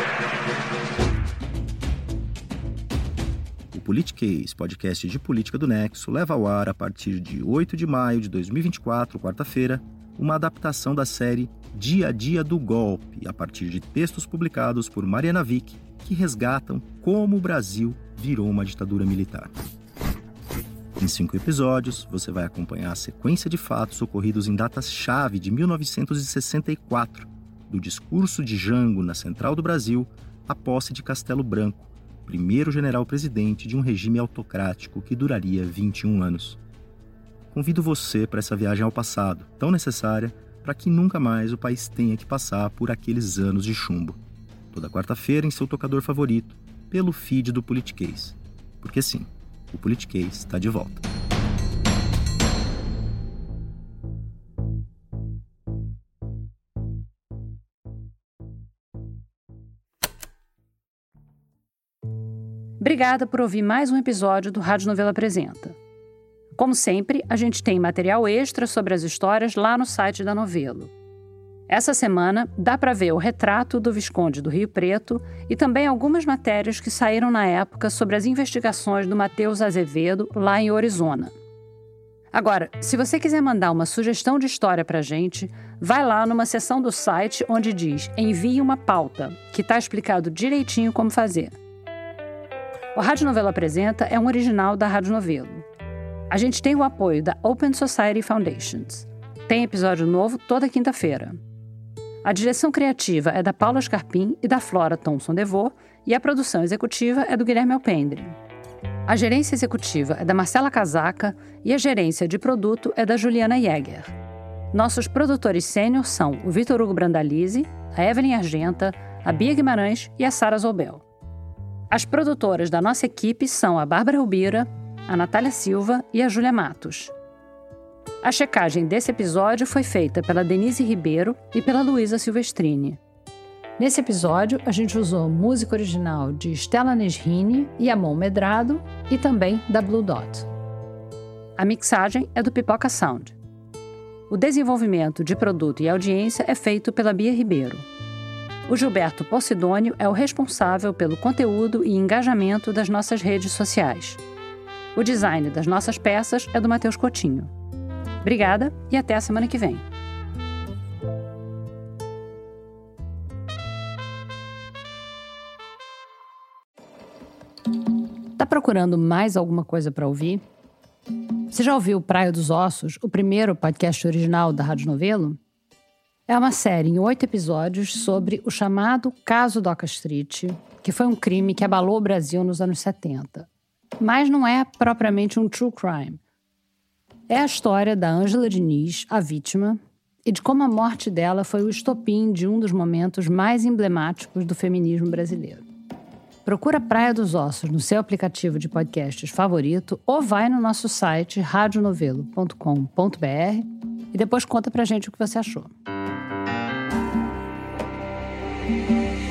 O Politiquês, podcast de política do Nexo, leva ao ar a partir de 8 de maio de 2024, quarta-feira, uma adaptação da série Dia a Dia do Golpe, a partir de textos publicados por Mariana Vick, que resgatam como o Brasil virou uma ditadura militar. Em 5 episódios, você vai acompanhar a sequência de fatos ocorridos em datas-chave de 1964, do discurso de Jango na Central do Brasil à posse de Castelo Branco, primeiro general-presidente de um regime autocrático que duraria 21 anos. Convido você para essa viagem ao passado, tão necessária para que nunca mais o país tenha que passar por aqueles anos de chumbo. Toda quarta-feira em seu tocador favorito, pelo feed do Politiquês. Porque sim, o Politiquês está de volta. Obrigada por ouvir mais um episódio do Rádio Novelo Apresenta. Como sempre, a gente tem material extra sobre as histórias lá no site da Novelo. Essa semana dá para ver o retrato do Visconde do Rio Preto e também algumas matérias que saíram na época sobre as investigações do Matheus Azevedo lá em Orizona. Agora, se você quiser mandar uma sugestão de história para a gente, vai lá numa seção do site onde diz Envie uma pauta, que está explicado direitinho como fazer. O Rádio Novelo Apresenta é um original da Rádio Novelo. A gente tem o apoio da Open Society Foundations. Tem episódio novo toda quinta-feira. A direção criativa é da Paula Scarpim e da Flora Thomson-Devô e a produção executiva é do Guilherme Alpendre. A gerência executiva é da Marcela Casaca e a gerência de produto é da Juliana Jäger. Nossos produtores sênior são o Vitor Hugo Brandalize, a Evelyn Argenta, a Bia Guimarães e a Sara Zobel. As produtoras da nossa equipe são a Bárbara Rubira, a Natália Silva e a Júlia Matos. A checagem desse episódio foi feita pela Denise Ribeiro e pela Luísa Silvestrini. Nesse episódio, a gente usou música original de Stella Nesrini e Amon Medrado e também da Blue Dot. A mixagem é do Pipoca Sound. O desenvolvimento de produto e audiência é feito pela Bia Ribeiro. O Gilberto Posidônio é o responsável pelo conteúdo e engajamento das nossas redes sociais. O design das nossas peças é do Matheus Coutinho. Obrigada e até a semana que vem. Tá procurando mais alguma coisa para ouvir? Você já ouviu Praia dos Ossos, o primeiro podcast original da Rádio Novelo? É uma série em 8 episódios sobre o chamado Caso Doca Street, que foi um crime que abalou o Brasil nos anos 70. Mas não é propriamente um true crime. É a história da Ângela Diniz, a vítima, e de como a morte dela foi o estopim de um dos momentos mais emblemáticos do feminismo brasileiro. Procura Praia dos Ossos no seu aplicativo de podcasts favorito ou vai no nosso site radionovelo.com.br e depois conta pra gente o que você achou.